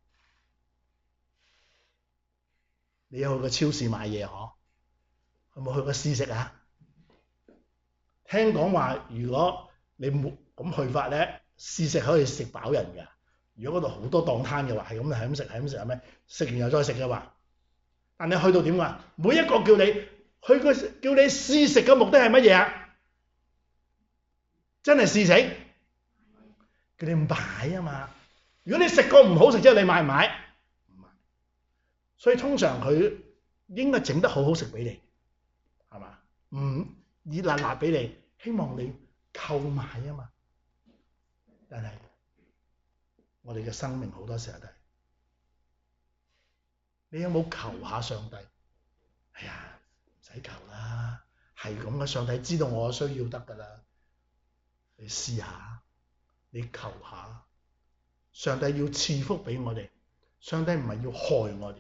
你有去過超市買嘢嗬？有冇去過試食啊？聽講話如果你冇咁去法咧，試食可以食飽人㗎。如果嗰度好多檔攤嘅話，係咁係咁食係咁食係咩？食完又再食嘅話，但你去到點啊？每一個叫你去個叫你試食嘅目的係乜嘢啊？真係試食，叫你買啊嘛。如果你食過唔好食之後，你買唔買？唔買。所以通常佢應該整得好好食俾你，係嘛？唔熱辣辣俾你，希望你購買啊嘛。但係我哋嘅生命好多時候都係，你有冇求下上帝？哎呀，唔使求啦，係咁嘅，上帝知道我需要得㗎啦。你試下，你求下，上帝要賜福俾我哋，上帝唔係要害我哋。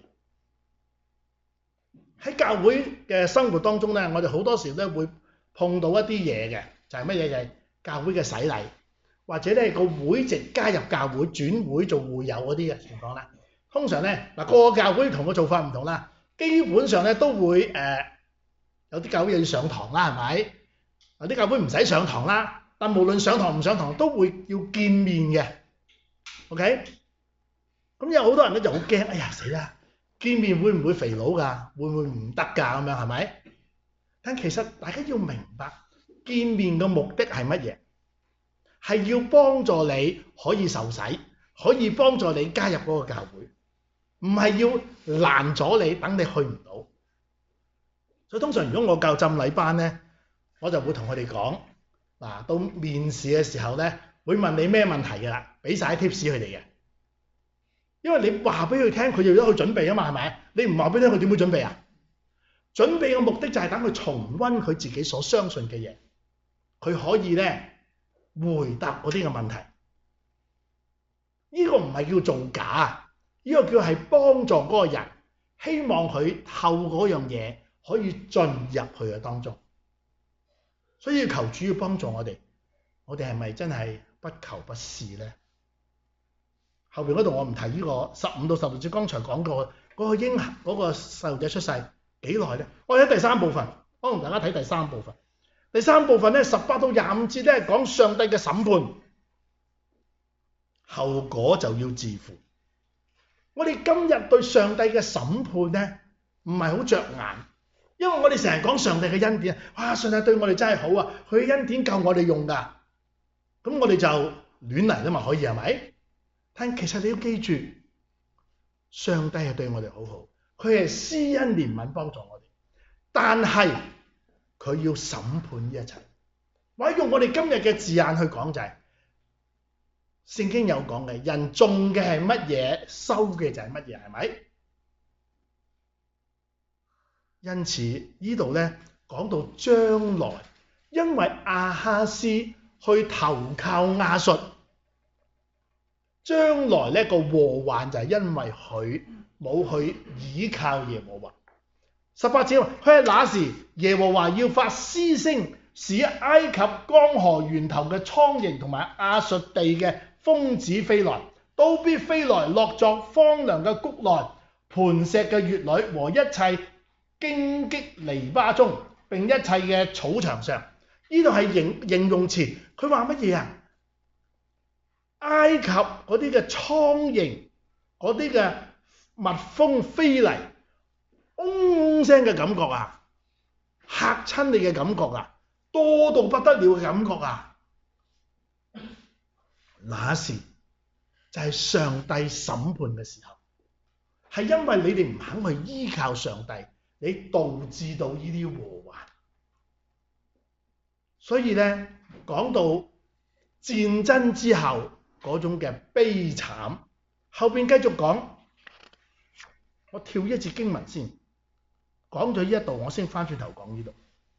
喺教會嘅生活當中咧，我哋好多時咧會碰到一啲嘢嘅，就係乜嘢？就係教會嘅洗禮。或者咧個會籍加入教會轉會做會友嗰啲嘅情況啦，通常咧嗱個個教會同個做法唔同啦，基本上咧都會誒、呃、有啲教會要上堂啦，係咪？有啲教會唔使上堂啦，但無論上堂唔上堂都會要見面嘅 ，OK？ 咁有好多人咧就好驚，哎呀死啦，見面會唔會肥佬㗎？會唔會唔得㗎？咁樣係咪？但其實大家要明白，見面嘅目的係乜嘢？係要幫助你可以受洗，可以幫助你加入嗰個教會，唔係要攔咗你，等你去唔到。所以通常如果我教浸禮班咧，我就會同佢哋講，嗱，到面試嘅時候咧，會問你咩問題㗎啦，俾晒啲 tips 佢哋嘅。因為你話俾佢聽，佢就要去準備啊嘛，係咪？你唔話俾佢聽，佢點會準備啊？準備嘅目的就係等佢重溫佢自己所相信嘅嘢，佢可以咧回答嗰啲嘅問題，呢、這個唔係叫造假，呢、這個叫係幫助嗰個人，希望佢透過嗰樣嘢可以進入去嘅當中。所以要求主要幫助我哋，我哋係咪真係不求不試呢？後邊嗰度我唔提呢個十五到十六節，剛才講過嗰個嬰孩嗰個細路仔出世幾耐呢？我睇第三部分，我同大家睇第三部分。第三部分咧，十八到廿五節咧，講上帝嘅審判，後果就要自負。我哋今日對上帝嘅審判咧，唔係好着眼，因為我哋成日講上帝嘅恩典，哇！上帝對我哋真係好啊，佢嘅恩典夠我哋用㗎，咁我哋就亂嚟啦嘛，可以係咪？但其實你要記住，上帝係對我哋好好，佢係施恩憐憫幫助我哋，但係佢要審判呢一切。或者用我哋今日嘅字眼去講就係、是，聖經有講嘅，人種嘅係乜嘢，收嘅就係乜嘢，係咪？因此呢度咧講到將來，因為亞哈斯去投靠亞述，將來呢個禍患就係因為佢冇去倚靠耶和華。十八節，佢喺那時耶和華要發嘶聲，使埃及江河源頭嘅蒼蠅同埋亞述地嘅蜂子飛來，都必飛來落作荒涼嘅谷內、磐石嘅穴裏和一切荊棘籬笆中，並一切嘅草場上。呢度係形形容詞，佢話乜嘢啊？埃及嗰啲嘅蒼蠅，嗰啲嘅蜜蜂飛嚟，嗡聲嘅感覺啊，嚇親你嘅感覺啊，多到不得了嘅感覺啊，那時就係上帝審判嘅時候。 係因為你哋唔肯去依靠上帝，你導致到呢啲禍患。所以咧，講到戰爭之後嗰種嘅悲慘，後邊繼續講，我跳一節經文先，講咗呢一度，我先翻轉頭講呢度。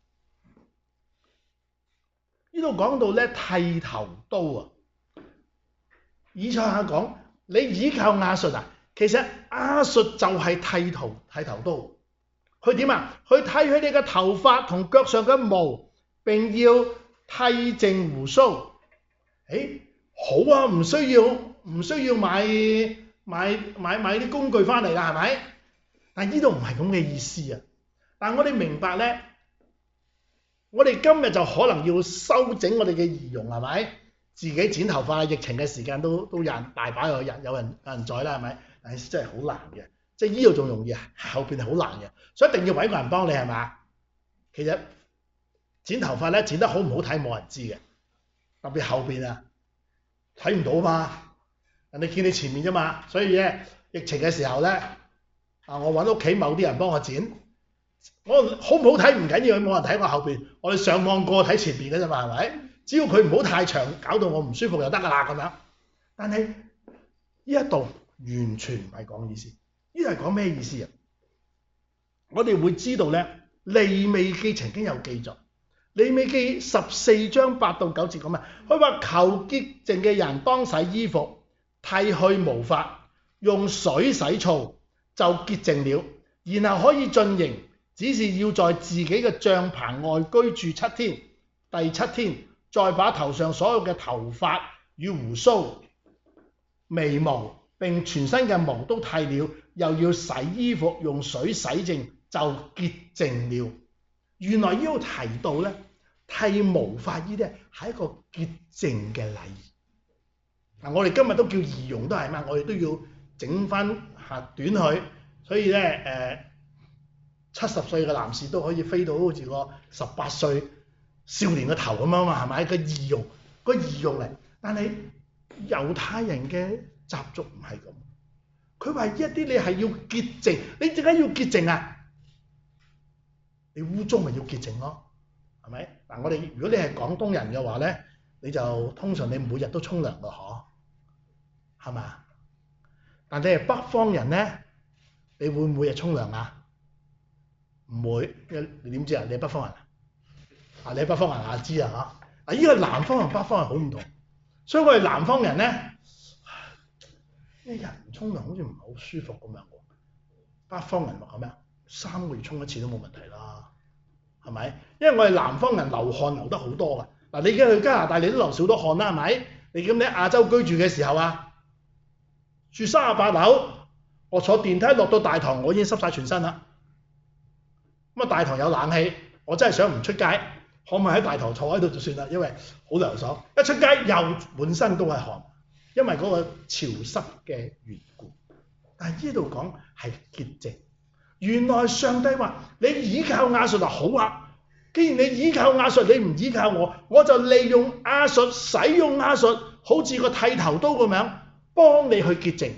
呢度講到咧剃頭刀啊，以賽亞講你倚靠亞述啊，其實亞述就係剃頭剃頭刀，佢點啊？佢剃佢哋嘅頭髮同腳上嘅毛，並要剃淨鬍鬚。誒，好啊，唔需要唔需要買買買買啲工具翻嚟啦，係咪？但係呢度唔係咁嘅意思啊。但係我哋明白咧。我哋今日就可能要修整我哋嘅儀容，係咪？自己剪頭髮，疫情嘅時間都都有人大把有人有人有人在啦，係咪？但係真係好難嘅，即係呢度仲容易啊，後邊係好難嘅，所以一定要揾個人幫你，係嘛？其實剪頭髮咧剪得好唔好睇冇人知嘅，特別後邊啊睇唔到嘛，人哋見你前面啫嘛，所以咧疫情嘅時候咧啊，我揾屋企某啲人幫我剪。我好唔好睇唔緊要，冇人睇我後邊，我哋上網過睇前邊嘅啫嘛，係咪？只要佢唔好太長，搞到我唔舒服就得噶啦咁樣。但係呢一度完全唔係講意思，呢度係講咩意思啊？我哋會知道咧，利未記曾經有記載，利未記十四章八到九節咁啊，佢話求潔淨嘅人當洗衣服，剃去毛髮，用水洗澡就潔淨了，然後可以進營。只是要在自己嘅帳棚外居住七天，第七天再把頭上所有嘅頭髮與鬍鬚、眉毛並全身嘅毛都剃了，又要洗衣服，用水洗淨，就潔淨了。原來呢度提到咧，剃毛髮呢啲係一個潔淨嘅禮儀。嗱，我哋今日都叫儀容都係嘛，我哋都要整翻下短佢，所以咧誒。呃七十歲嘅男士都可以飛到好似個十八歲少年嘅頭咁樣嘛，係咪？個儀容，個儀容嚟。但係猶太人嘅習俗唔係咁。佢話一啲你係要潔淨，你點解要潔淨啊？你污糟咪要潔淨咯，係咪？嗱，我哋如果你係廣東人嘅話咧，你就通常你每日都沖涼㗎嗬，係嘛？但你係北方人咧，你會唔會每日沖涼啊？唔會，你點知啊？你係北方人啊？你係北方人啊？知啊嚇！啊，依個南方同北方係好唔同，所以我哋南方人咧，一日唔沖涼好似唔係好舒服咁樣喎。北方人話咩啊？三個月沖一次都冇問題啦，係咪？因為我哋南方人流汗流得好多㗎。嗱，你而家去加拿大，你都流少多汗啦，係咪？你咁你喺亞洲居住嘅時候啊，住三十八樓，我坐電梯落到大堂，我已經濕晒全身啦。咁啊，大堂有冷氣，我真係想唔出街，可唔可以喺大堂坐喺度就算啦，因為好涼爽。一出街又滿身都係汗，因為嗰個潮濕嘅緣故。但係呢度講係潔淨。原來上帝話：你倚靠亞述就好啊，既然你倚靠亞述，你唔倚靠我，我就利用亞述，使用亞述，好似個剃頭刀咁樣，幫你去潔淨。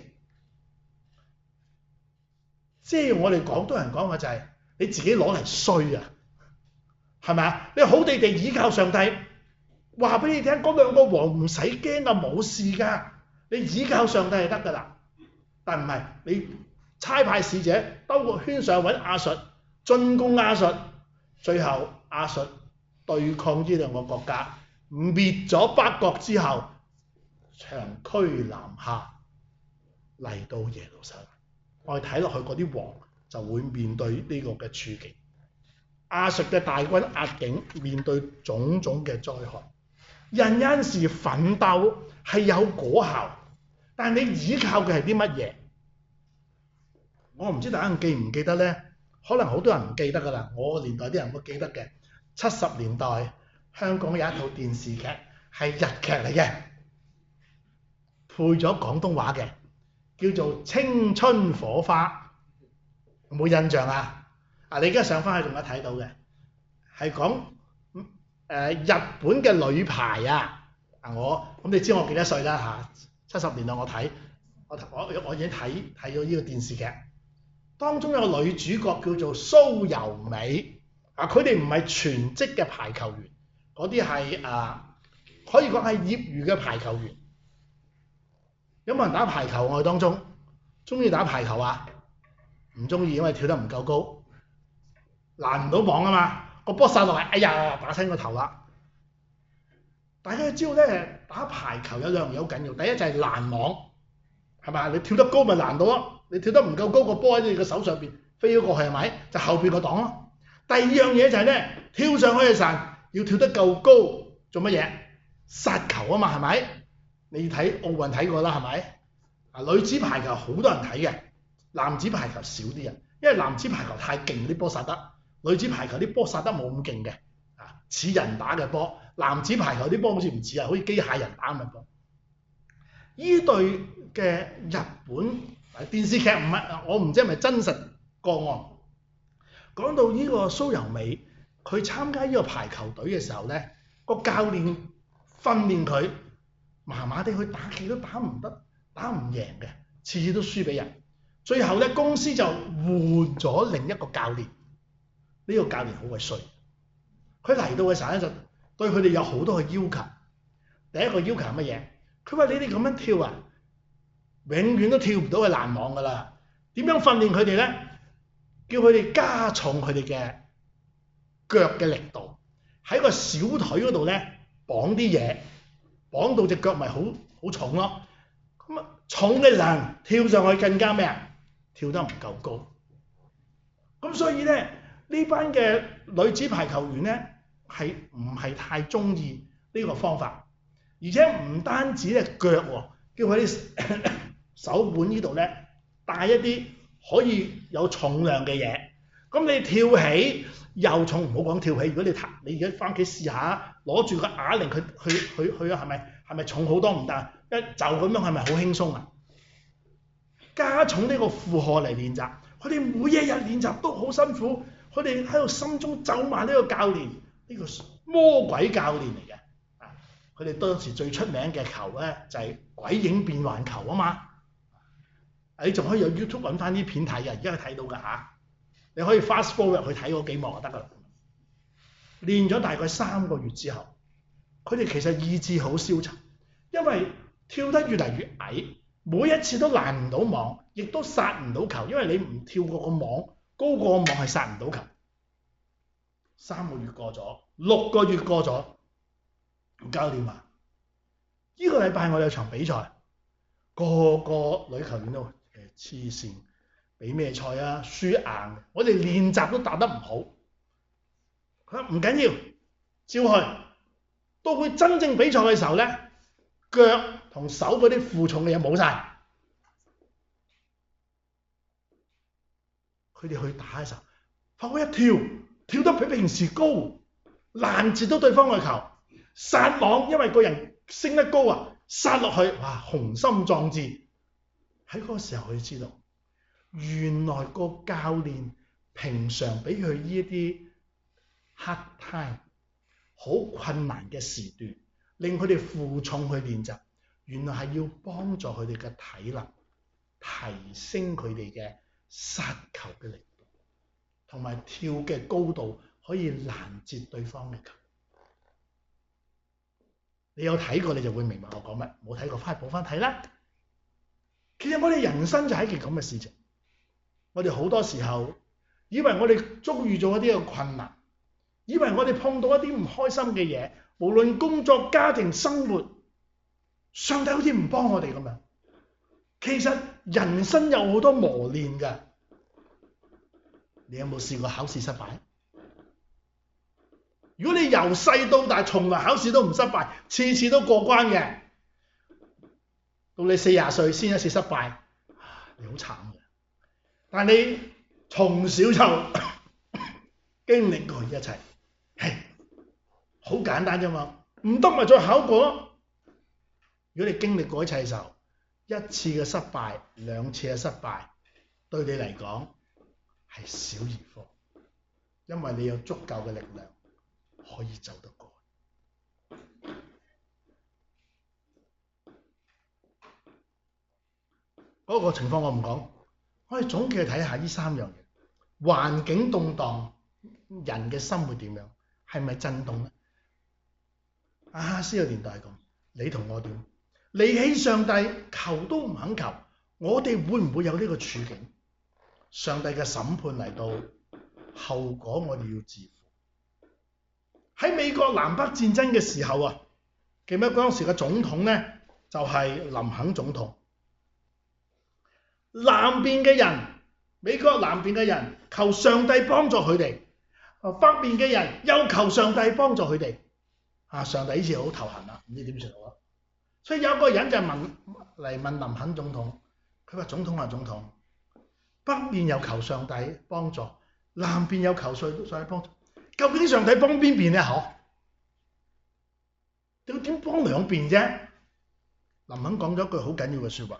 即係我哋廣東人講嘅就係、是。你自己攞嚟衰啊，係咪啊？你好地地倚靠上帝，話俾你聽，嗰兩個王唔使驚啊，冇事㗎。你倚靠上帝就得㗎啦。但唔係，你差派使者兜個圈上揾亞述，進攻亞述，最後亞述對抗呢兩個國家，滅咗北國之後，長驅南下嚟到耶路撒冷。我哋睇落去嗰啲王。就會面對呢個嘅處境，亞述嘅大軍壓境，面對種種嘅災害。人有陣時奮鬥係有果效，但係你依靠嘅係啲乜嘢？我唔知大家記唔記得咧？可能好多人唔記得㗎啦。我個年代啲人會記得嘅。七十年代香港有一套電視劇係日劇嚟嘅，配咗廣東話嘅，叫做《青春火花》。冇印象啊！啊，你而家上翻去仲有睇到嘅，係講誒、呃、日本嘅女排啊！啊，我咁你知我幾多歲啦嚇？七十年代我睇我我我已經睇睇咗呢個電視劇，當中有個女主角叫做蘇柔美啊，佢哋唔係全職嘅排球員，嗰啲係啊可以講係業餘嘅排球員。有冇人打排球？我哋當中中意打排球啊？唔中意，因為跳得唔夠高，攔唔到網啊嘛，個波殺落嚟，哎呀打親個頭啦！大家知道咧，打排球有兩樣嘢好緊要，第一就係攔網，係咪？你跳得高咪攔到咯，你跳得唔夠高，個波喺你個手上邊飛咗過去係咪？就後邊個擋咯。第二樣嘢就係咧，跳上去嘅時候要跳得夠高，做乜嘢？殺球啊嘛，係咪？你睇奧運睇過啦，係咪？啊，女子排球好多人睇嘅，男子排球少啲人，因為男子排球太勁啲波殺得，女子排球啲波殺得冇咁勁嘅，啊似人打嘅波。男子排球啲波好似唔似啊，好似機械人打咁嘅波。依隊嘅日本電視劇唔係，我唔知係咪真實個案。講到呢個蘇柔美，佢參加呢個排球隊嘅時候咧，個教練訓練佢麻麻地，佢打極都打唔得，打唔贏嘅，次次都輸俾人。最後咧，公司就換咗另一個教練。呢個教練好鬼衰，佢嚟到嘅時候咧就對佢哋有好多嘅要求。第一個要求係乜嘢？佢話你哋咁樣跳啊，永遠都跳唔到去攔網㗎啦。點樣訓練佢哋咧？叫佢哋加重佢哋嘅腳嘅力度，喺個小腿嗰度咧綁啲嘢，綁到隻腳咪好好重咯。咁啊重嘅人跳上去更加咩啊？跳得唔夠高。咁所以咧呢班嘅女子排球員咧係唔係太中意呢個方法，而且唔單止咧腳喎，叫佢啲手腕呢度咧帶一啲可以有重量嘅嘢。咁你跳起又重，唔好講跳起。如果你你而家翻屋企試下，攞住個啞鈴去去去去啊，係咪係咪重好多唔得？一就咁樣係咪好輕鬆啊？加重呢個負荷嚟練習，佢哋每一日練習都好辛苦。佢哋喺度心中咒罵呢個教練，呢個魔鬼教練嚟嘅。啊，佢哋當時最出名嘅球咧就係鬼影變幻球啊嘛。你仲可以有 YouTube 揾翻啲片睇嘅，而家睇到㗎嚇。你可以 fast forward 去睇嗰幾幕就得㗎啦。練咗大概三個月之後，佢哋其實意志好消沉，因為跳得越嚟越矮，每一次都攔唔到網，亦都殺唔到球，因為你唔跳過個網，高過個網係殺唔到球。三個月過咗，六個月過咗，教練話：呢個禮拜我有場比賽，個個女球員都誒黐線。比咩賽啊？輸硬，我哋練習都打得唔好。佢話唔緊要，照去。到佢真正比賽嘅時候咧，腳同手嗰啲負重嘅嘢冇晒。佢哋去打嘅時候，發覺一跳，跳得比平時高，攔截到對方嘅球，殺網，因為個人升得高啊，殺落去，哇，雄心壯志。喺嗰個時候佢知道。原來個教練平常俾佢呢一啲 hard time 好困難嘅時段，令佢哋負重去練習，原來係要幫助佢哋嘅體能，提升佢哋嘅殺球嘅力度，同埋跳嘅高度可以攔截對方嘅球。你有睇過你就會明白我講乜，冇睇過翻去補翻睇啦。其實我哋人生就係一件咁嘅事情。我哋好多時候以為我哋遭遇咗一啲嘅困難，以為我哋碰到一啲唔開心嘅嘢，無論工作、家庭、生活，上帝好似唔幫我哋咁樣。其實人生有好多磨練㗎。你有冇試過考試失敗？如果你由細到大從來考試都唔失敗，次次都過關嘅，到你四十歲先一次失敗，你好慘嘅。但你從小就經歷過一切，係好簡單啫嘛，唔得咪再考過咯。如果你經歷過一切嘅時候，一次嘅失敗、兩次嘅失敗，對你嚟講係小兒科，因為你有足夠嘅力量可以走得過。 嗰個情況我唔講，我哋總結去睇下呢三樣嘢。環境動盪，人嘅心會點樣？係咪震動咧？亞哈斯嘅年代係咁，你同我點？離棄上帝，求都唔肯求，我哋會唔會有呢個處境？上帝嘅審判嚟到，後果我哋要自負。喺美國南北戰爭嘅時候啊，記唔記得當時嘅總統咧就係林肯總統。南邊嘅人，美國南邊嘅人求上帝幫助佢哋，北邊嘅人又求上帝幫助佢哋。啊，上帝呢次好頭痕啦，唔知點算好啊！所以有個人就問嚟問林肯總統，佢話總統啊總統，北邊又求上帝幫助，南邊又求上上帝幫助，究竟上帝幫邊邊咧？嗬？點點幫兩邊啫？林肯講咗一句好緊要嘅説話。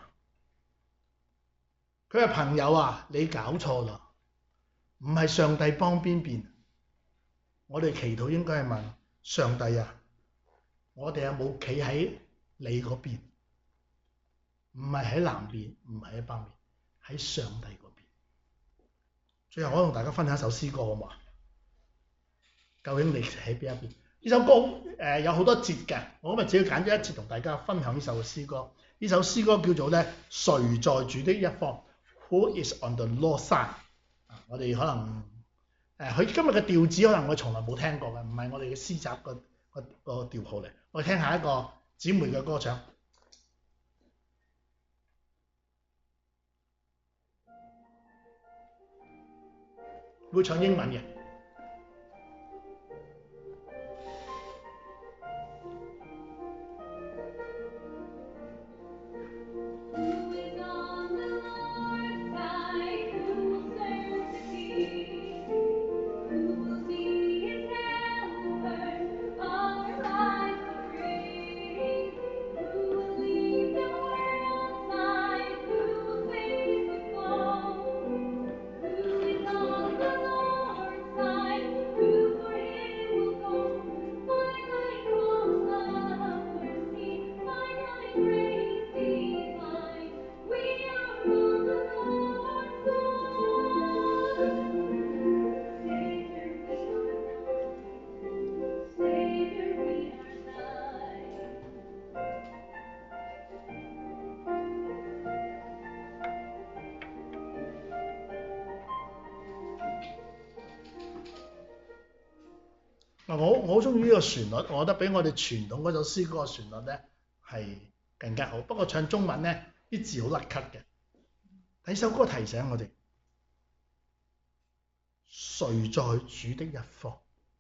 佢話朋友啊，你搞錯啦，唔係上帝幫邊邊，我哋祈禱應該係問上帝啊，我哋有冇企喺你嗰邊？唔係喺南邊，唔係喺北邊，喺上帝嗰邊。最後我同大家分享一首詩歌好嘛？究竟你喺邊一邊？呢首歌誒、呃、有好多節嘅，我今日只要揀咗一節同大家分享呢首詩歌。呢首詩歌叫做咧誰在主的一方 ？Who is on the Lord's side？ 我哋可能誒佢、呃、今日嘅調子可能我從來冇聽過嘅，唔係我哋嘅詩集個個個調號嚟。我哋聽下一個姊妹嘅歌唱，會唱英文嘅。我我好中意呢個旋律，我覺得比我哋傳統嗰首詩歌嘅旋律咧係更加好。不過唱中文咧啲字好甩咳嘅。第首歌提醒我哋，誰在主的一方？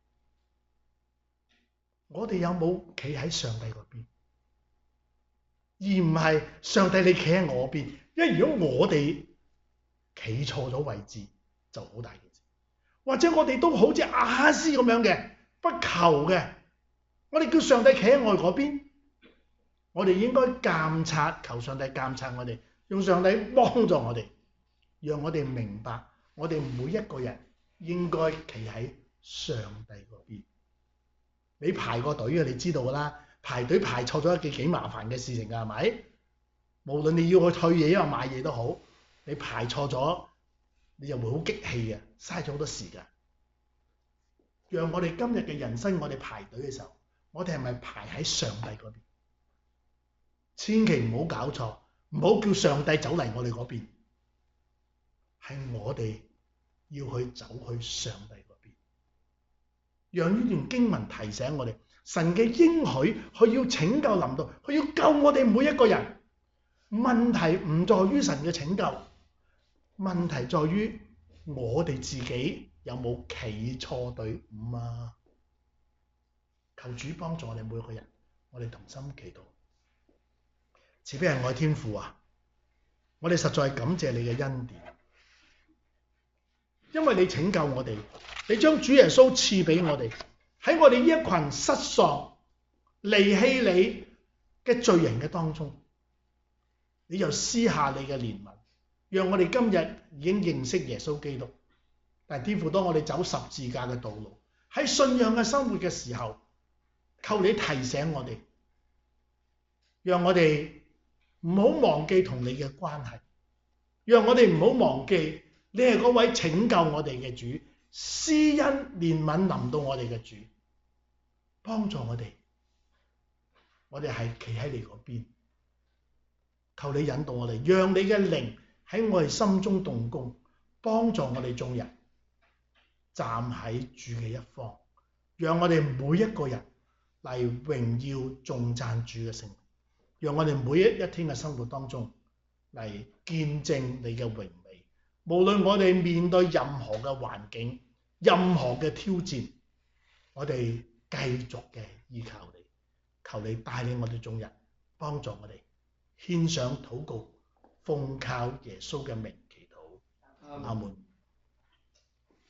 我哋有冇企喺上帝嗰邊？而唔係上帝你企喺我邊，因為如果我哋企錯咗位置，就好大件事。或者我哋都好似亞哈斯咁樣嘅。不求嘅，我哋叫上帝企喺我哋嗰邊，我哋應該監察，求上帝監察我哋，用上帝幫助我哋，讓我哋明白，我哋每一個人應該企喺上帝嗰邊。你排個隊嘅，你知道㗎啦，排隊排錯咗一件幾麻煩嘅事情㗎，係咪？無論你要去退嘢，因為買嘢都好，你排錯咗，你就會好激氣嘅，嘥咗好多時間。讓我哋今日嘅人生，我哋排隊嘅時候，我哋係咪排喺上帝嗰邊？千祈唔好搞錯，唔好叫上帝走嚟我哋嗰邊，係我哋要去走去上帝嗰邊。讓呢段經文提醒我哋，神嘅應許，佢要拯救臨到，佢要救我哋每一個人。問題唔在於神嘅拯救，問題在於我哋自己。有冇企錯隊伍啊？求主幫助我哋每個人，我哋同心祈禱。慈悲仁愛天父啊，我哋實在感謝你嘅恩典，因為你拯救我哋，你將主耶穌賜俾我哋，喺我哋呢一群失喪、離棄你嘅罪人嘅當中，你就施下你嘅憐憫，讓我哋今日已經認識耶穌基督。但係天父，當我哋走十字架嘅道路，喺信仰嘅生活嘅時候，求你提醒我哋，讓我哋唔好忘記同你嘅關係， 讓我哋唔好忘記，你係嗰位拯救我哋嘅主，施恩憐憫臨到我哋嘅主，幫助我哋。我哋係企喺你嗰邊，求你引導我哋，讓你嘅靈喺我哋心中動工，幫助我哋眾人站喺主嘅一方，讓我哋每一個人嚟榮耀頌讚主嘅聖名，讓我哋每一一天嘅生活當中嚟見證你嘅榮美。無論我哋面對任何嘅環境、任何嘅挑戰，我哋繼續嘅依靠你，求你帶領我哋眾人，幫助我哋，獻上禱告，奉靠耶穌嘅名祈禱，阿門。